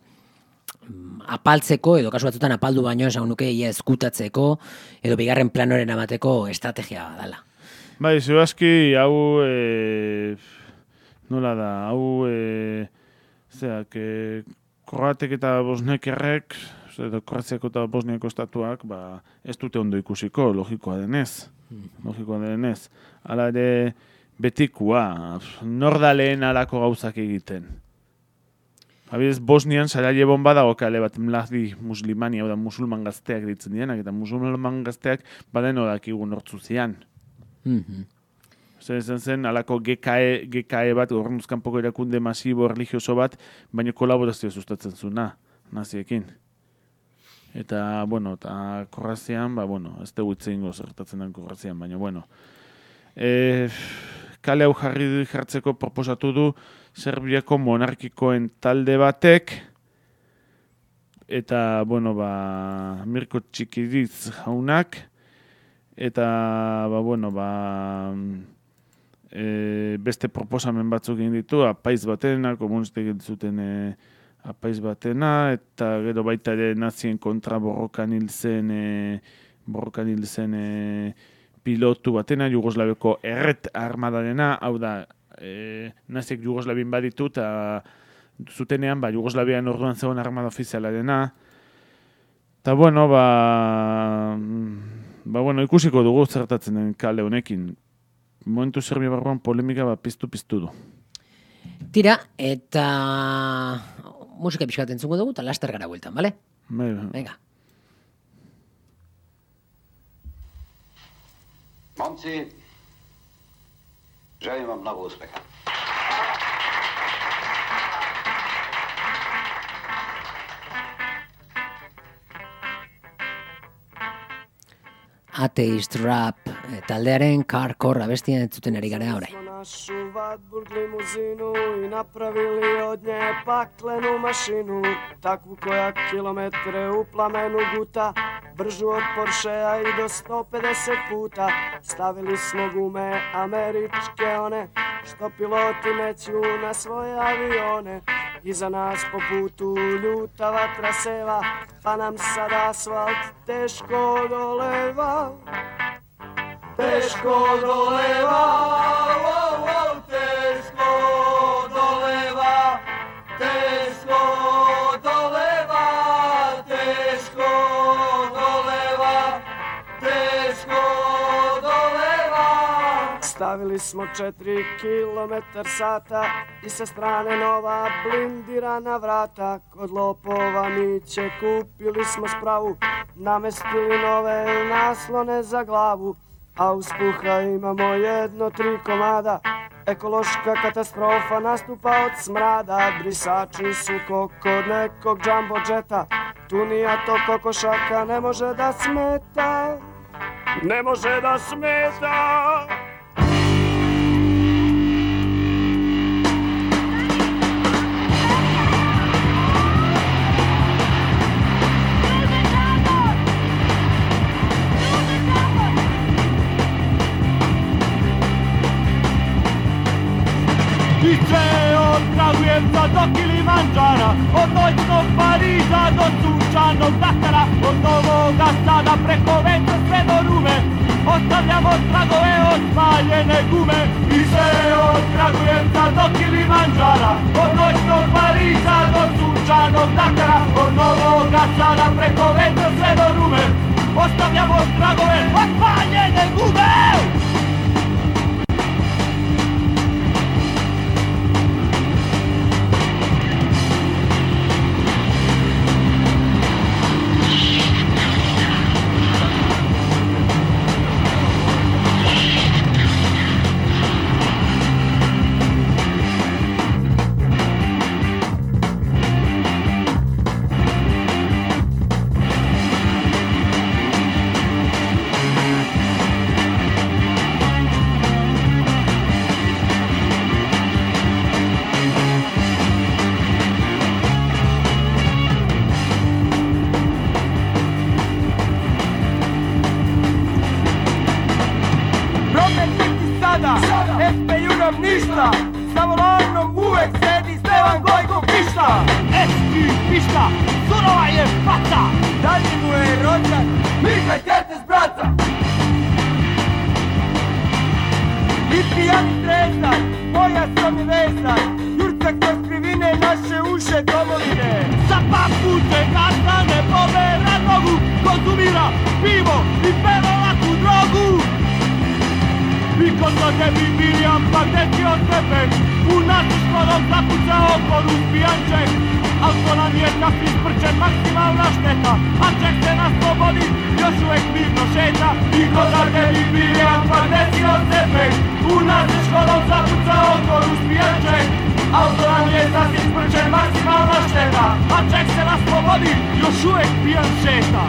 apaltzeko, edo kasu batzutan apaldu baino esan nuke ia eskutatzeko, edo bigarren planoren amateko estrategia badala. Bai, zeuazki, hau... E... Nola da, hau, e, zeak, e, Kroatek eta Bosnekerrek, edo Kroaziako eta Bosniako estatuak, ba, ez dute ondo ikusiko, logikoa denez. Logikoa denez. Hala ere, betikua, nordaleen alako gauzak egiten. Habidez, Bosnian, Sarajebon badago kale bat, Mladi muslimani, hau da, musulman gazteak ditzen dienak, eta musulman gazteak baden odakigu nortzu zian. Mhm. Zer zen zen, alako G K E, G K E bat, gorrenduzkanpoko erakunde masibo religioso bat, baina kolaborazio sustatzen zuna, naziekin. Eta, bueno, eta Kroazian, ba, bueno, ez dugu itzein zertatzen den Kroazian, baina, bueno. E, kale hau jarri jartzeko proposatu du Serbiako monarkikoen talde batek, eta, bueno, ba, Mirko Txikidiz jaunak, eta, ba, bueno, ba... E, beste proposamen batzuk egin ditu, apaiz batena, komunistek egin zuten e, apaiz batena, eta gero baita ere nazien kontra borrokan hil zen, e, borrokan hil zen e, pilotu batena, Jugoslaviako erret armadarena, hau da, e, naziek Jugoslavien baditu, eta zutenean, ba, Jugoslavian orduan zegoen armada ofizialarena, eta bueno, ba, ba, bueno, ikusiko dugu zertatzen den kale honekin. Momentu Serbia barruan polemika bat piztu-piztu du. Tira, eta musika pixkat entzuko dugu, eta laster gara bueltan, bale? Venga. Momci, želim vam mnogo uspeha. Atheist Rap taldearen Hardcore abestian entzuten ari gara orain. Našu Wartburg limuzinu i napravili od nje paklenu mašinu, takvu koja kilometre u plamenu guta, bržu od Porschea i do sto pedeset puta. Stavili smo gume američke one, što piloti meću na svoje avione. Iza nas po putu ljuta vatra seva, pa nam sad asfalt teško doleva. Teško doleva, oh, oh, teško doleva. Stavili smo četiri kilometar sata i sa strane nova blindirana vrata. Kod lopova Miće kupili smo spravu, namestili nove naslone za glavu. A uz puha imamo jedno tri komada, ekološka katastrofa nastupa od smrada. Brisači su ko kod nekog jumbo džeta, tunija to kokošaka ne može da smeta, ne može da smeta. I sve od Kragujevca do Kilimanđara, od noćnog Pariza do sunčanog Dakara, od Novoga Sada preko vetra sve do Rume, ostavljamo tragove od spaljene gume. I sve od Kragujevca do Kilimanđara, od noćnog Pariza do sunčanog Dakara, od Novoga Sada preko vetra sve do Rume, ostavljamo tragove od spaljene gume. Ništa, sa volanom uvek sedi Stevan Gojko Pišta. Eski Pišta, surova je faca, dalje mu je rođak Mihaj Kertes brata. I pijani trezar, moja sam je vezar, jurcak kroz krivine naše uše domovine. Za papuče gastane pobera nogu, konzumira pivo i peva laku drogu. I kod na tebi Mirjam, pa gde si od tebe? U nas u škodom zapucao korus pijanček. Auto nam je kapi sprčen, maksimalna šteta, a ček se na slobodi još uvek mirno šeta. I kod na tebi Mirjam, pa gde si od tebe? U nas u škodom zapucao korus pijanček. Auto nam je sasvim sprčen, maksimalna šteta, a ček se na slobodi još uvek pijan šeta.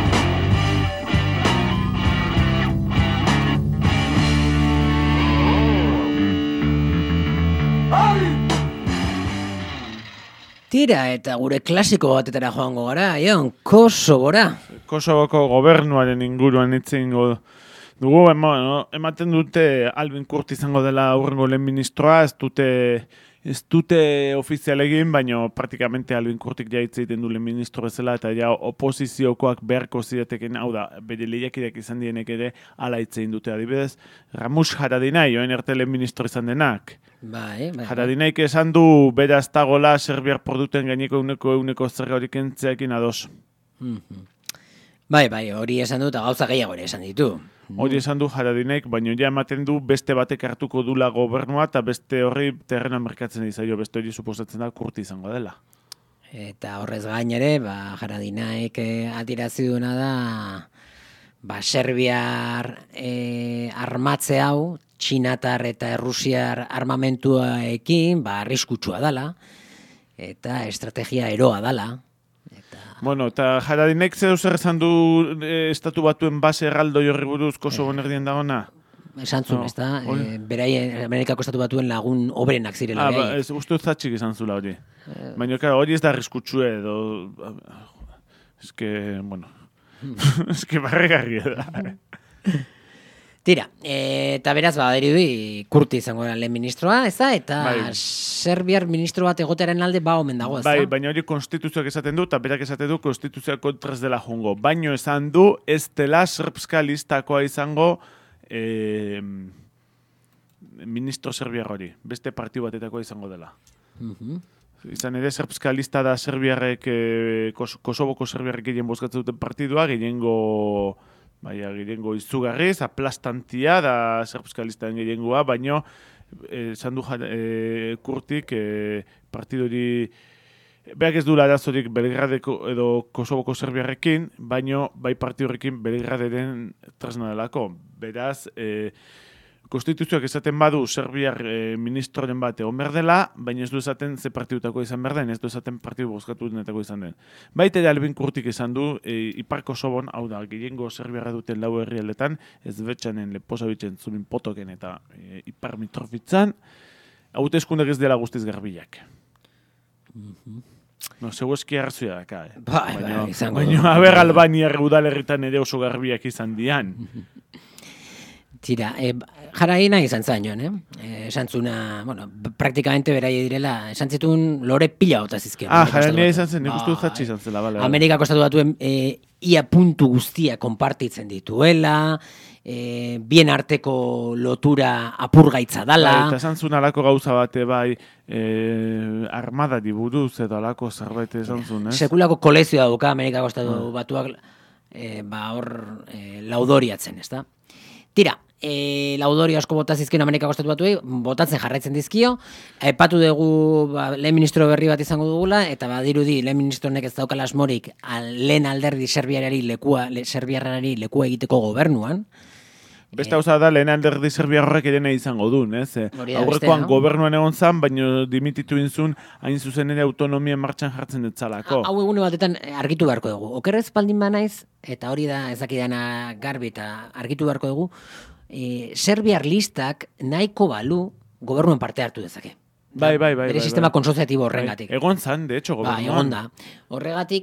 Tira, eta gure klasiko batetara joango gara, Ion, Kosovora. Kosovoko gobernuaren inguruan itzingo dugu, ema, ematen dute Albin Kurti izango dela aurrengo lehen ministroa, ez dute, ez dute ofizial egin, baina praktikamente Albin Kurtik ja hitz egiten du lehen ministro bezala, eta ja oposiziokoak beharko zidateken, hau da, bere lehiakideak izan dienek ere, ala hitz egin dute adibidez, Ramush Haradinaj, joen erte lehen ministro izan denak. Bai, bai. Haradinaik esan du beraz dagola serbiar produten gaineko euneko euneko zerga horik entzeekin ados. Mm-hmm. Bai, bai, hori esan du eta gauza gehiago ere esan ditu. Hori esan du Haradinaik, baina ja ematen du beste batek hartuko dula gobernua eta beste horri terrena merkatzen dizaio, beste hori suposatzen da Kurti izango dela. Eta horrez gain ere, ba, Haradinaik eh, atirazi duena da ba, serbiar eh, armatze hau, Txinatar eta Errusiar armamentuaekin, ba, arriskutsua dala, eta estrategia eroa dala. Eta... Bueno, eta Haradinek zer zer esan du e, estatu batuen base erraldo jorri buruz Kosovon erdien dagona? Esan zuen, no, ez da, e, beraien Amerikako estatu batuen lagun obrenak zirela. Ah, ba, ez uste zatxik izan zula hori. Eh... Baina, claro, hori ez da arriskutsue edo... Ez que, bueno... Ez que barregarri da. Tira, eta beraz, ba, dirudi Kurti izango da lehen ministroa, ez da? Eta bai. Serbiar ministro bat egotearen alde ba omen dago, ez da? Bai, baina hori konstituzioak esaten du, eta berak esaten du konstituzioak kontraz dela jongo. Baino esan du, ez dela serbska listakoa izango eh, ministro serbiar hori. Beste partiu batetakoa izango dela. Mhm. Izan ere, serbska lista da serbiarrek, eh, Kos Kosovoko serbiarrek egin bozkatzen duten partidua, gehiengo baina gehiengo izugarriz, aplastantia da serbskalisten gehiengoa, baino esan du e, kurtik e, partidori beak ez duela arazorik Belgradeko edo Kosovoko Serbiarrekin, baino bai partidorrekin Belgraderen tresna delako. Beraz, e, konstituzioak esaten badu Serbiar e, ministroren bat egon behar dela, baina ez du esaten ze partidutako izan behar den, ez du esaten partidu bozkatu denetako izan den. Baita ere Albin Kurtik esan du, e, Ipar Kosovon, hau da, gehiengo Serbiarra duten lau herrialdetan, ez betxanen, Leposavitzen, Zumin Potoken eta e, Ipar Mitrovitzan, hauteskundek ez dela guztiz garbilak. Mhm. No, zeu eski arrazoia daka, eh? Bai, bai, izango. Baina, haber Albaniar udalerritan ere oso garbiak izan dian. Tira, e, jaraina izan zain joan, eh? E, esan zuna, bueno, praktikamente berai direla, esan zituen lore pila gota zizkion. Ah, jaraina izan zen, nik uste dut zatxe izan zela, bale. Amerikako estatu batuen e, ia puntu guztia konpartitzen dituela, e, bien arteko lotura apurgaitza dala. Bai, eta esan zuen alako gauza bate, bai, e, armadari buruz edo alako zerbait esan zuen, ez? Sekulako kolezioa duka Amerikako estatu batuak e, ba hor e, laudoriatzen, ez da? Tira, e, laudori asko bota zizkion Amerikako estatu batuei, botatzen jarraitzen dizkio, aipatu dugu ba, lehen ministro berri bat izango dugula, eta badirudi lehen ministro honek ez daukala asmorik al, lehen alderdi serbiarari lekua, le, serbiarrari lekua egiteko gobernuan. Beste hauza da, lehen alderdi Serbia horrek ere nahi izango duen, ez? Aurrekoan gobernuan egon zan, baina dimititu inzun, hain zuzen ere autonomia martxan jartzen detzalako. Hau egune batetan argitu beharko dugu. Okerrez baldin banaiz, eta hori da ezakidana garbi eta argitu beharko dugu, e, Serbiar listak nahiko balu gobernuen parte hartu dezake. Bai, bai, bai. Bere bai, sistema bai. konsoziatibo horrengatik. Bai, egon zan, de hecho, gobernuan. Ba, egon da. Horregatik,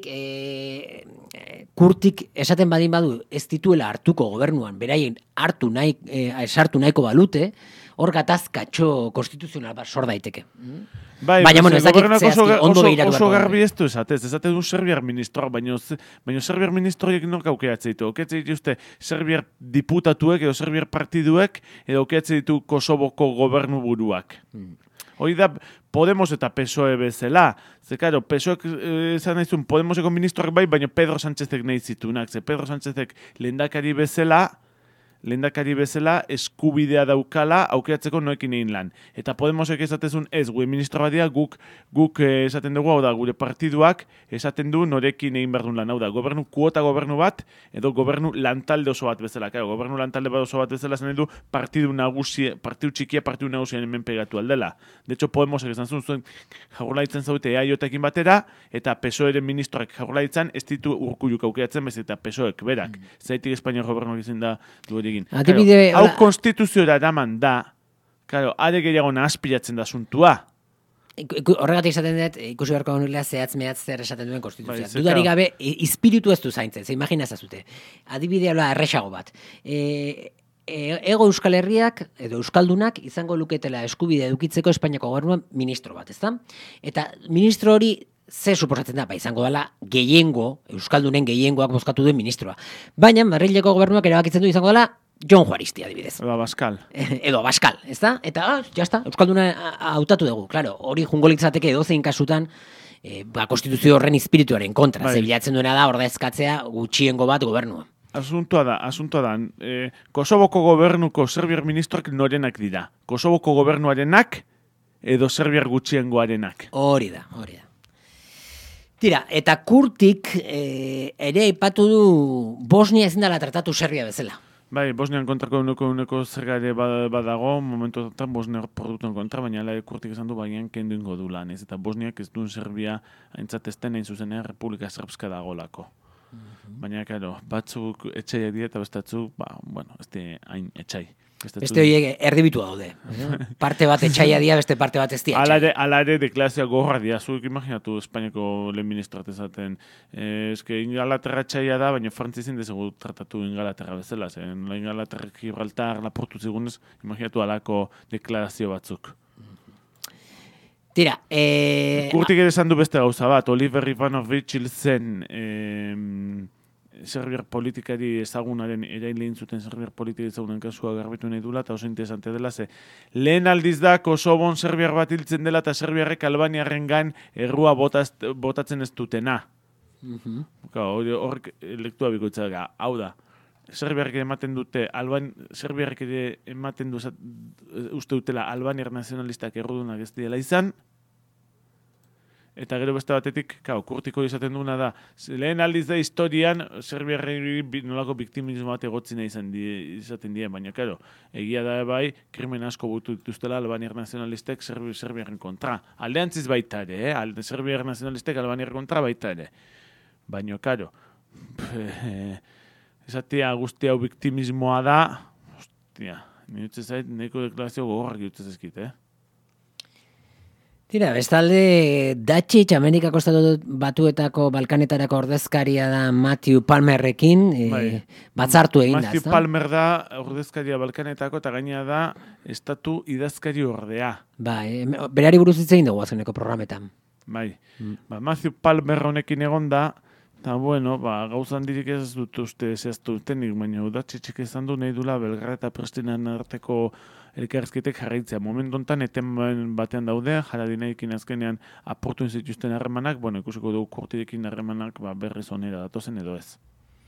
e, e, kurtik esaten badin badu ez dituela hartuko gobernuan, beraien hartu nahi, e, sartu nahiko balute, hor gatazkatxo konstituzional bat sor daiteke. Bai, baina, bueno, ezakit zehazki, ondo oso, behiratu oso beharko garbi ez du esatez, esate du Serbiar ministroak, baina, baina Serbiar ministroiek nork aukeatzen ditu. Aukeatzen dituzte Serbiar diputatuek edo Serbiar partiduek edo aukeatzen ditu Kosovoko gobernu buruak. Hmm. Hori da Podemos eta P S O E bezala. Ze, karo, P S O E esan nahi zuen Podemoseko ministroak bai, baina Pedro Sánchezek nahi zitunak. Ze Pedro Sánchezek lehendakari bezala, lehendakari bezala eskubidea daukala aukeratzeko noekin egin lan. Eta Podemosek esatezun ez, gure ministro badia guk, guk esaten dugu, hau da, gure partiduak esaten du norekin egin behar duen lan. Hau da, gobernu, kuota gobernu bat, edo gobernu lantalde oso bat bezala. Karo, gobernu lantalde bat oso bat bezala zen du partidu nagusi, partidu txikia, partidu nagusian hemen pegatu aldela. De hecho, Podemosek esan zuen zuen jaurlaritzen zaute E A J-ekin batera, eta P S O E-ren ministroak jaurlaritzen ez ditu urkulluk aukeratzen, bez eta P S O E-ek berak. Mm. Zaitik Espainiar gobernuak izan da du egin. Adibide, hau konstituzioa eraman da, claro, are gehiago aspiratzen da asuntua. Horregatik esaten dut, ikusi beharko nukela zehatz mehatz zer esaten duen konstituzioa. Bai, dudarik gabe, izpiritu ez du zaintzen, ze imaginazazute. Adibidea hola erresago bat. E, e, ego Euskal Herriak, edo Euskaldunak, izango luketela eskubide edukitzeko Espainiako gobernuan ministro bat, ezta? Eta ministro hori ze suposatzen da, ba, izango dela gehiengo, Euskaldunen gehiengoak bozkatu duen ministroa. Baina, Madrileko gobernuak erabakitzen du izango dela Jon Juaristi, adibidez. Edo Abascal. Edo Abascal, ez da? Eta, ah, jazta, Euskalduna hautatu dugu. Claro, hori jungo litzateke edozein kasutan, e, ba, konstituzio horren espirituaren kontra. Bai. Ze bilatzen duena da, ordezkatzea gutxiengo bat gobernua. Asuntoa da, asuntoa da. Eh, Kosovoko gobernuko Serbiar ministroak norenak dira. Kosovoko gobernuarenak edo Serbiar gutxiengoarenak. Hori da, hori da. Tira, eta Kurtik e, ere aipatu du Bosnia ezin dela tratatu Serbia bezala. Bai, Bosnian kontrako uneko uneko zerga ere badago, momentu eta Bosnia produktuen kontra, baina ala Kurtik esan du baian kendu ingo du lan, ez? Eta Bosniak ez duen Serbia aintzat ezten hain zuzenean Republika Srpska dagolako. Mm-hmm. Baina, karo, batzuk etxaiak dira eta bestatzuk, ba, bueno, ez di hain etxai. Beste horiek erdibitu daude. Parte bat etxaia dia, beste parte bat ez dia etxai. Ala ere deklarazioa gorra dia. Zuek imaginatu Espainiako lehen ministroat ezaten. Eh, eske Ingalaterra etxaia da, baina frantzizien dezagu tratatu Ingalaterra bezala. Zen, la Ingalaterra, Gibraltar, Laportu zigunez, imaginatu alako deklarazio batzuk. Tira, eh... Kurtik ere esan du beste gauza bat. Oliver Ivanovic hil zen... Eh, Serbiar politikari ezagunaren erain lehen zuten Serbiar politikari ezagunen kasua garbitu nahi dula, eta oso interesante dela, ze lehen aldiz da Kosovon Serbiar bat hiltzen dela, eta Serbiarrek Albaniarren gan errua botaz, botatzen ez dutena. Mm-hmm. Horrek lektua bikoitza da, hau da. Serbiarrek ematen dute, Alban, Serbiarrek ere ematen du, uste dutela albaniar nazionalistak errudunak ez dira izan, eta gero beste batetik, kao, kurtiko izaten duna da, lehen aldiz da historian Serbiarrek nolako biktimismo bat egotzina izan die, izaten die, baina, karo, egia da bai, krimen asko butu dituztela albaniar nazionalistek Serbi, Serbiarren kontra. Aldeantziz baita ere, eh? Alde, Serbiar nazionalistek albaniar kontra baita ere. Baina, karo, esatea guzti hau biktimismoa da, hostia, nire zait, neko deklarazio gogorrak jutez ezkit, eh? Tira, bestalde, Dacic, Amerikako Estatu Batuetako Balkanetarako ordezkaria da Matthew Palmerrekin, bai. e, batzartu egin da. Matthew da, Palmer da ordezkaria Balkanetako eta gaina da estatu idazkari ordea. Bai, berari buruz hitz egin dugu azkeneko programetan. Bai, mm. ba, Matthew Palmer honekin egon da, eta bueno, ba, gauzan dirik ez dut uste zehaztu tenik, baina Dacic esan du nahi dula Belgrad eta Pristinan arteko elkarrizketek jarraitzea. Momentu honetan eten batean daude, Haradinarekin azkenean aportu zituzten harremanak, bueno, ikusiko dugu kurtirekin harremanak ba, berriz onera datozen edo ez.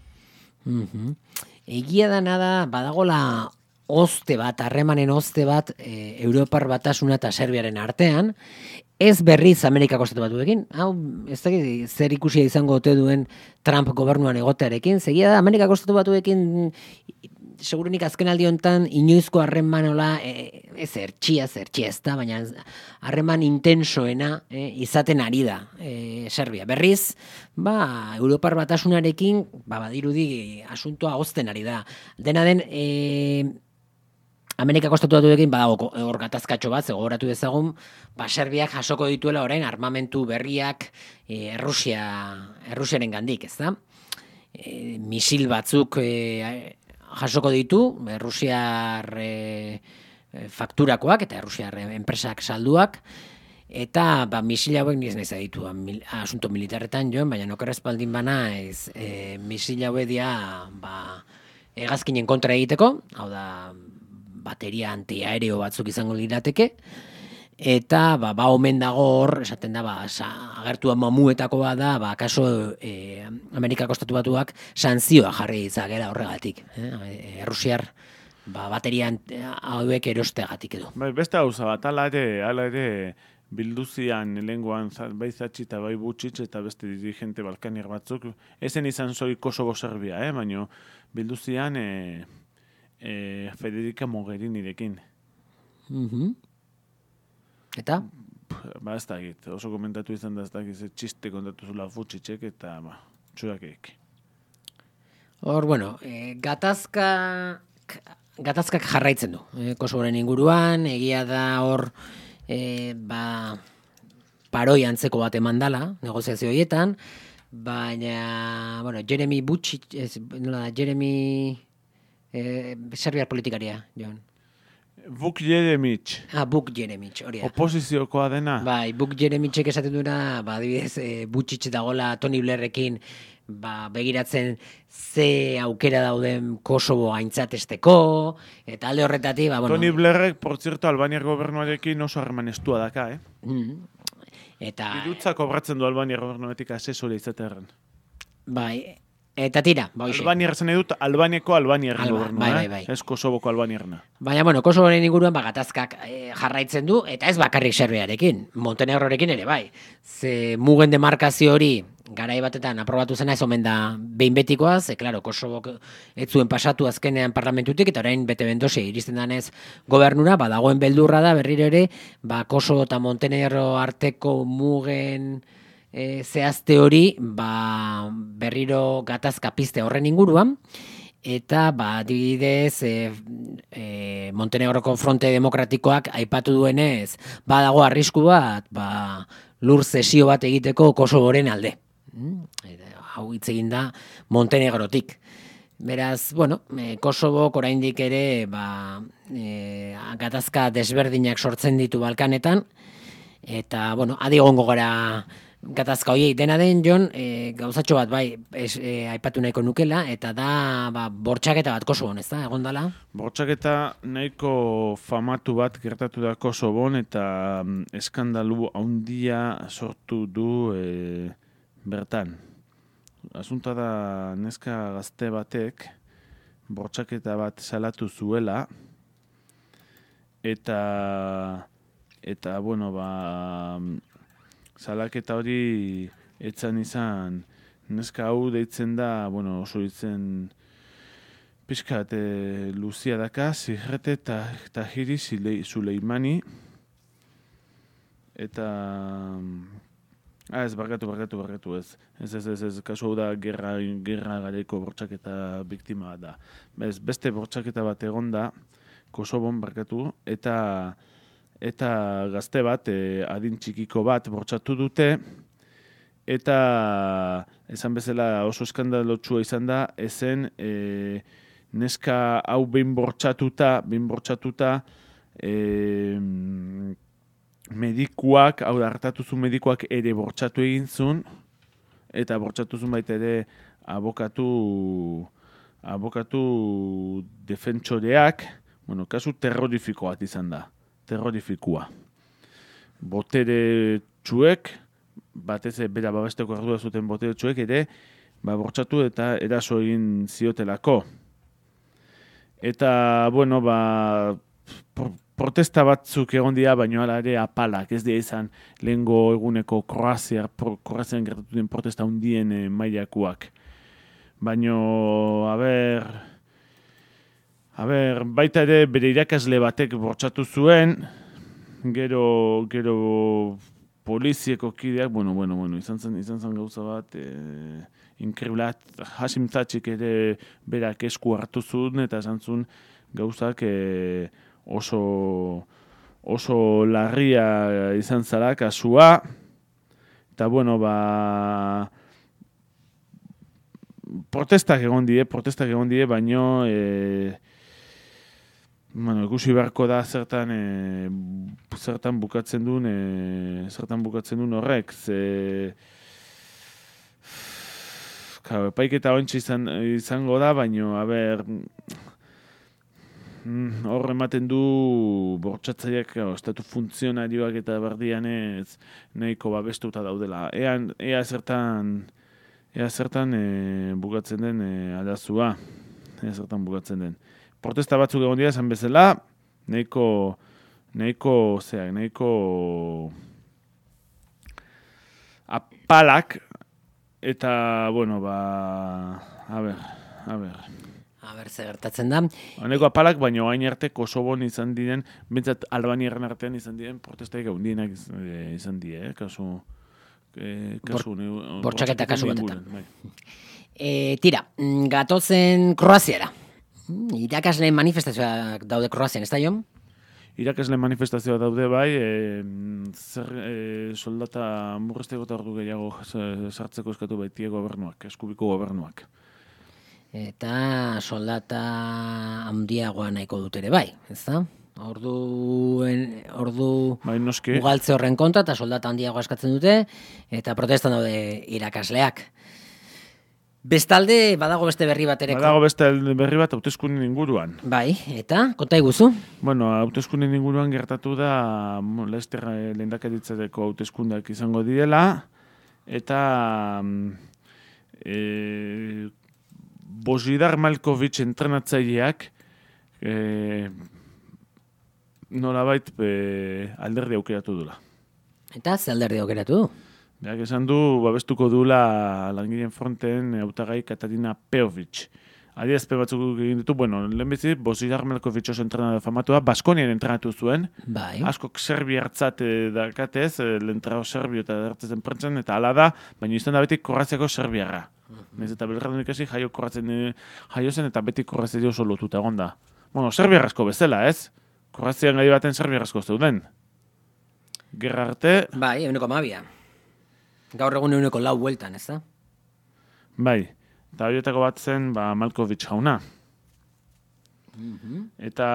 Mm-hmm. Egia da nada, badagola oste bat, harremanen oste bat, e, Europar Batasuna eta Serbiaren artean, ez berriz Amerikako Estatu Batuekin, hau, ez da zer ikusia izango ote duen Trump gobernuan egotearekin, segia da Amerikako Estatu Batuekin segurunik azken aldi honetan inoizko harremanola e, ez ertxia, zertxia ez da, baina harreman intensoena e, izaten ari da e, Serbia. Berriz, ba, Europar Batasunarekin, ba, badirudi asuntoa hozten ari da. Dena den, e, Amerikako Estatu Batuekin badago hor gatazkatxo bat, gogoratu dezagun, ba, Serbiak jasoko dituela orain armamentu berriak e, Errusia, Errusiaren gandik, ez da? E, misil batzuk e, jasoko ditu, Errusiar e, fakturakoak eta Errusiar enpresak salduak, eta ba, misil hauek niz nahiz aditu mil, asunto militarretan joan, baina nokerrez baldin bana ez e, misil hauek dia ba, hegazkinen kontra egiteko, hau da bateria antiaereo batzuk izango lirateke, eta ba, ba omen dago hor, esaten da, ba, sa, agertua mamuetakoa da, ba, kaso e, Amerikako Estatu Batuak sanzioa jarri ditzakela horregatik. Eh? Errusiar ba, bateria hauek erostegatik edo. Bai, beste gauza bat, ala ere, ala ere bilduzian lenguan bai Zatxi eta bai Vučić eta beste dirigente balkaniar batzuk, ezen izan zoi Kosovo Serbia, eh? Baina bilduzian e, e, Federica Mogherinirekin. Mhm. Eta? Ba, ez da egit. Oso komentatu izan da ez da egit. Txiste kontatu zula Vučićek eta ba, txurak egik. Hor, bueno, e, gatazka, gatazkak jarraitzen du. E, Kosovoren inguruan, egia da hor, e, ba, paroi antzeko bat eman dala, negoziazio horietan, baina, bueno, Jeremy Vučić, ez, nola da, Jeremy, e, Serbiar politikaria, joan. Vuk Jeremić. Ah, Vuk Jeremić, hori da. Oposiziokoa dena. Bai, Vuk Jeremićek esaten duena, ba, adibidez, e, Vučić dagola Tony Blairrekin, ba, begiratzen ze aukera dauden Kosovo aintzatesteko, eta alde horretatik, ba, bueno... Tony Blairrek, por cierto, Albaniar gobernuarekin oso harreman estua daka, eh? Mm, eta... Dirutza kobratzen du Albaniar gobernuaretik asesore izatearen. Bai, eta tira, ba, hoxe. Albaniar zen edut, Albaniako Albaniar Alba, gobernua, bai, bai, bai. ez Kosovoko Albaniarna. Baina, bueno, Kosovoren inguruan ba, gatazkak e, jarraitzen du, eta ez bakarrik Serbiarekin, Montenegrorekin ere, bai. Ze mugen demarkazio hori, garai batetan aprobatu zena ez omen da behin betikoa, ze, klaro, Kosovo ez zuen pasatu azkenean parlamentutik, eta orain bete bendosi iristen danez gobernura, badagoen beldurra da berriro ere, ba, Kosovo eta Montenegro arteko mugen... E, zehazte hori ba, berriro gatazka piste horren inguruan, eta ba, adibidez e, e, Montenegroko Fronte Demokratikoak aipatu duenez badago arrisku bat ba, lur zesio bat egiteko Kosovoren alde. Mm? Eta, hau hitz egin da Montenegrotik. Beraz, bueno, e, Kosovo oraindik ere ba, e, gatazka desberdinak sortzen ditu Balkanetan, eta, bueno, adi egongo gara gatazka hoiei. Dena den, Jon, e, gauzatxo bat bai es, e, aipatu nahiko nukela, eta da ba, bortxaketa bat Kosovon, ez da, egon dala? Bortxaketa nahiko famatu bat gertatu da Kosovon, eta mm, eskandalu handia sortu du e, bertan. Asunta da neska gazte batek, bortxaketa bat salatu zuela, eta, eta bueno, ba, salaketa hori etzan izan, neska hau deitzen da, bueno, oso ditzen pixkat e, luzia daka, Zihrete eta Tahiri Suleimani, eta... Ah, ez, barkatu, barkatu, barkatu, ez. Ez, ez, ez, ez, kasu hau da, gerra, gerra garaiko bortxaketa biktima da. Bez, beste bortxaketa bat egon da, Kosobon barkatu, eta eta gazte bat, e, adin txikiko bat bortxatu dute, eta esan bezala oso eskandalotsua izan da, ezen e, neska hau behin bortxatuta, behin bortxatuta, e, medikuak, hau da, hartatu zu medikuak ere bortxatu egin zuen, eta bortxatu zuen baita ere abokatu, abokatu defentsoreak, bueno, kasu terrorifiko bat izan da, terrorifikoa. Botere txuek, batez bera babesteko ardura zuten botere txuek ere, ba, bortxatu eta eraso egin ziotelako. Eta, bueno, ba, protesta batzuk egon dira, baino ala ere apalak, ez dira izan lehengo eguneko Kroazia, Kroazian gertatu den protesta hundien e, mailakoak. Baino, a ber, a ber, baita ere bere irakasle batek bortxatu zuen, gero, gero polizieko kideak, bueno, bueno, bueno, izan zen, izan zen gauza bat, e, inkriblat, Hasim Tzatzik ere berak esku hartu zuen, eta esan zuen gauzak, e, oso oso larria izan zara kasua, eta bueno, ba protestak egon die, protestak egon die, baino e, bueno, ikusi beharko da zertan e, zertan bukatzen duen e, zertan bukatzen duen horrek, ze claro, epaiketa ontsi izan, izango da, baino, a ber, hor ematen du bortxatzaileak estatu funtzionarioak eta berdianez nahiko babestuta daudela. Ea, ea zertan, ea zertan e, bukatzen den e, aldazua. Ea zertan bukatzen den. Protesta batzuk egon dira esan bezala, nahiko, nahiko, zeak, nahiko apalak, eta, bueno, ba, a ber, a ber. A ber, ze gertatzen da. Honeko apalak, baina hain arte Kosobon izan diren, bentsat Albaniaren artean izan diren protestaik gaundienak izan die, eh? kasu... Eh, kasu Bor, bortxaketa kasu batetan. Bai. E, tira, gatozen Kroaziara. Irakasleen manifestazioak daude Kroazian, ez da jo? Irakasleen manifestazioa daude bai, e, zer e, soldata murrezteko eta ordu gehiago sartzeko eskatu baitie gobernuak, eskubiko gobernuak. Eta soldata handiagoa nahiko dut ere bai, ez da? Orduen, ordu bai, noski. ugaltze horren kontra eta soldata handiagoa eskatzen dute, eta protestan daude irakasleak. Bestalde, badago beste berri bat ere. Badago beste berri bat hauteskunden inguruan. Bai, eta, konta iguzu? Bueno, hauteskunden inguruan gertatu da, Laster lehendakaritzareko hauteskundak izango direla, eta e, Božidar Maljković entrenatzaileak e, nolabait e, alderdi aukeratu dula. Eta ze alderdi aukeratu du? Berak esan du, babestuko dula langileen fronten hautagai Katarina Peovic. Adierazpen batzuk egin ditu, bueno, lehenbizi, Božidar Maljković oso entrenador famatua, Baskonian entrenatu zuen. Bai. Askok serbiartzat dakatez, lentrao serbio eta dertzen prentzen, eta hala da, baina izan da beti Kroaziako serbiarra. Nez eta Belgradon ikasi jaio korratzen jaio zen eta beti korratzen oso lotuta egon da. Bueno, serbiarrazko bezala, ez? Kroazian gai baten serbiarrazko zeuden. Gerra arte... Bai, euneko amabia. Gaur egun euneko lau bueltan, ez da? Bai, eta horietako bat zen ba, Maljković jauna. Mm-hmm. Eta...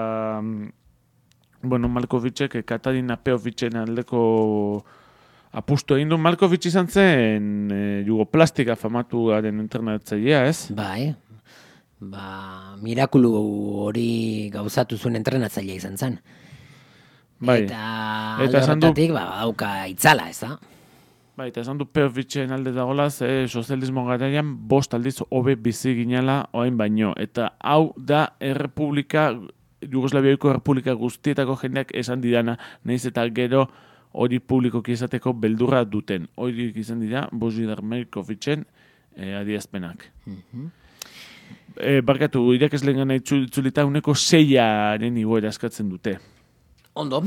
Bueno, Maljkovicek Katarina Peovicen aldeko... Apustu egin du. Maljković izan zen e, jugoplastika famatuaren entrenatzailea, ez? Bai, ba, mirakulu hori gauzatu zuen entrenatzailea izan zen. Bai. Eta Eta alde horretatik, ba, dauka itzala, ez da? Bai, eta esan du Peovitxen alde dagoela, ze sozialismo garaian bost aldiz hobe bizi ginela oain baino. Eta hau da errepublika, Jugoslaviaiko errepublika guztietako jendeak esan didana, nahiz eta gero hori publikoki izateko beldurra duten. Hori izan dira, Božidar Marinkovićen e, adierazpenak. Mm-hmm. e, barkatu, irakasleen gana itzulita uneko seiaren igoera eskatzen dute. Ondo,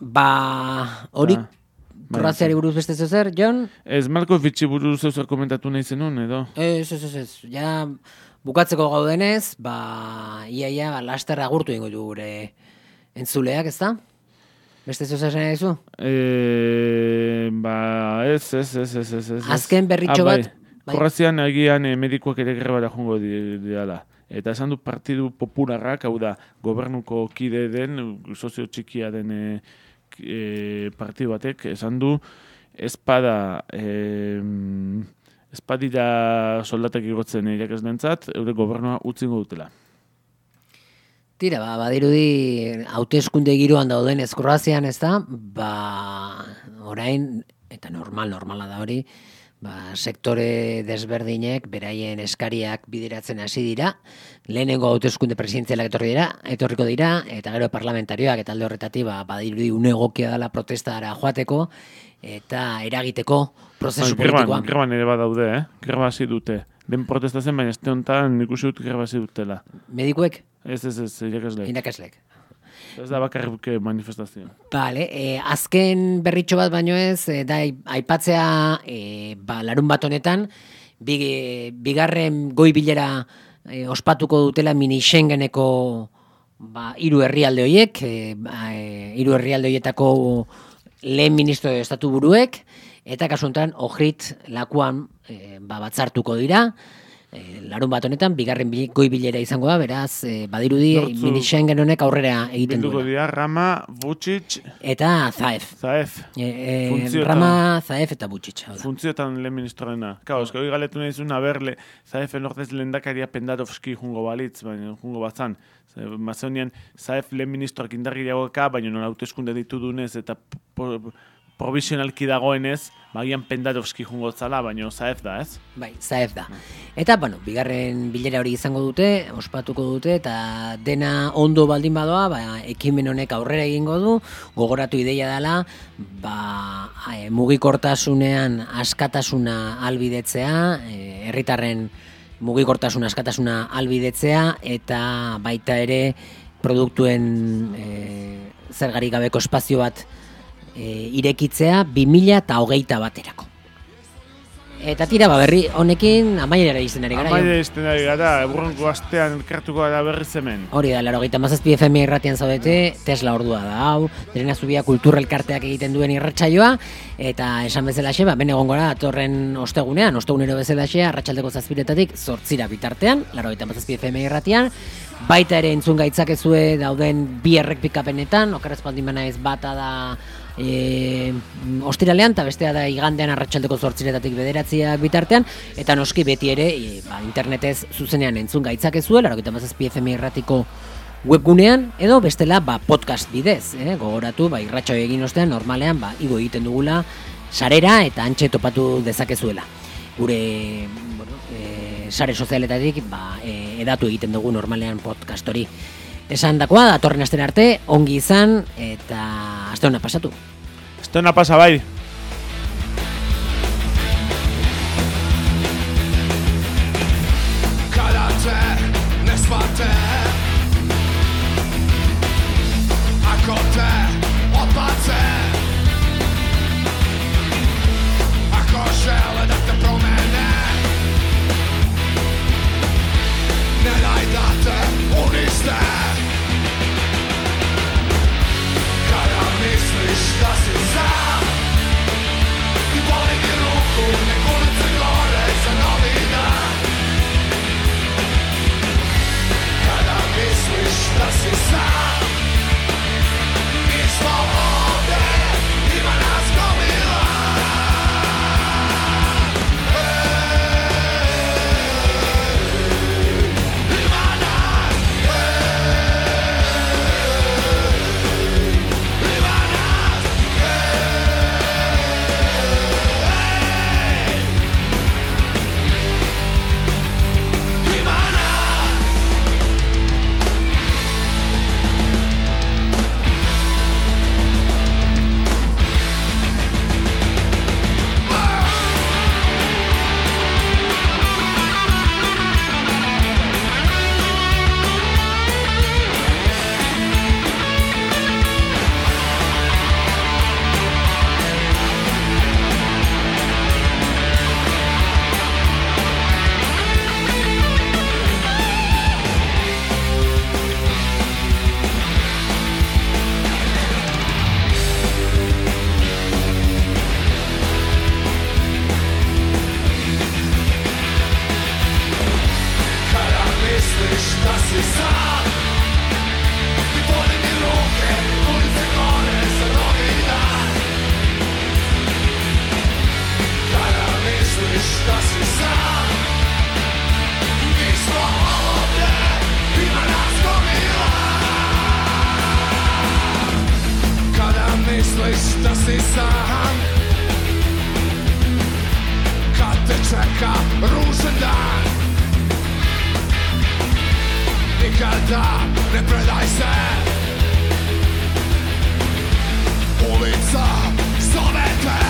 ba hori ba. Kroaziari buruz beste zer, Jon? Ez, Markovitxi buruz zer komentatu nahi zenun, edo? Ez, ez, ez, ez. Ja, bukatzeko gaudenez, ba, iaia, ba, laster agurtu ingo du gure entzuleak, ez da? Beste zer nahi zu? E, ba, ez, ez, ez, ez, ez, ez. Azken berritxo ah, bat. Bai. Kroazian egian eh, medikoak ere grebara jongo dira. Eta esan du partidu popularrak, hau da, gobernuko kide den, sozio txikia den e, e, partidu batek, esan du, espada, e, espadira soldatak igotzen irakaslentzat, eure gobernua utzingo dutela. Tira, ba, badirudi hauteskunde giroan daudenez Kroazian, ez da, ba, orain, eta normal, normala da hori, ba, sektore desberdinek beraien eskariak bideratzen hasi dira, lehenengo hauteskunde presidenzialak etorri dira, etorriko dira, eta gero parlamentarioak eta alde horretatik ba, badirudi une egokia dela protestara joateko eta eragiteko prozesu politikoa. Greban ere badaude, eh? Greba hasi dute. Den protestazen, baina este honetan ikusi dut greba hasi dutela. Medikuek? Ez, ez, ez, irakasleek. Irakasleek. Ez da bakarrik manifestazio. Vale, eh, azken berritxo bat baino ez, eh, da aipatzea eh, ba, larun bat honetan, big, bigarren goi bilera eh, ospatuko dutela mini Schengeneko ba, hiru herrialde horiek, eh, ba, eh, hiru herrialde horietako lehen ministro de estatu buruek, eta kasu honetan Ohrid lakuan eh, ba, batzartuko dira. E, larun bat honetan, bigarren goi bilera izango da, beraz, e, badirudi, Nortzu, mini Schengen honek aurrera egiten duela. Bilduko dira, Rama, Vučić... Eta Zaev. Zaev. E, e, Rama, Zaev eta Vučić. Funtziotan lehen ministroena. Kao, eska hori galetu nahi zuen, aberle, Zaeven ordez lehendakaria Pendarovski jungo balitz, baina jungo batzan. Mazonian, Zaev lehen ministroak indargiriagoka, baina non hauteskunde ditu dunez, eta provisionalki dagoenez, bagian Pendarovski jungo zala, baina Zaev da, ez? Bai, Zaev da. Eta, bueno, bigarren bilera hori izango dute, ospatuko dute, eta dena ondo baldin badoa, ba, ekimen honek aurrera egingo du, gogoratu ideia dela, ba, e, mugikortasunean askatasuna albidetzea, herritarren mugikortasuna askatasuna albidetzea, eta baita ere produktuen e, zergarik gabeko espazio bat E, irekitzea bi mila hogeita baterako. Eta tira, ba, berri honekin amaierara izten ari gara. Amaiera izten ari gara, eburrenko astean elkartuko gara berriz hemen. Hori da, laurogeita hamazazpi F M irratian zaudete, Tesla ordua da hau, Derena Zubia kultura elkarteak egiten duen irratsaioa, eta esan bezalaxe, ba, ben egon gora, atorren ostegunean, ostegunero bezalaxe, arratsaldeko zazpiretatik zortzira bitartean, laurogeita hamazazpi F M irratian, baita ere entzun gaitzakezue dauden bi errepikapenetan, okerrez baldin bana ez bata da E, ostiralean, eta bestea da igandean arratsaldeko zortziretatik bederatziak bitartean, eta noski beti ere e, ba, internetez zuzenean entzun gaitzakezue, laurogeita hamazazpi F M irratiko webgunean, edo bestela ba, podcast bidez, eh? Gogoratu, ba, irratxo egin ostean, normalean, ba, igo egiten dugula sarera eta antxe topatu dezakezuela. Gure bueno, e, sare sozialetatik ba, e, edatu egiten dugu normalean podcast hori. Esan dakoa, datorren astera arte, ongi izan, eta aste hona pasatu. Aste hona pasa, bai. Karate, nespate Ako te odbace Ako žele da te promene Ne daj da te uniste Misliš da si sam da si sam. Mi smo ovdje, ima nas gomila. Kada misliš da si sam, kad te čeka ružan dan, nikada ne predaj se. Ulica zove te.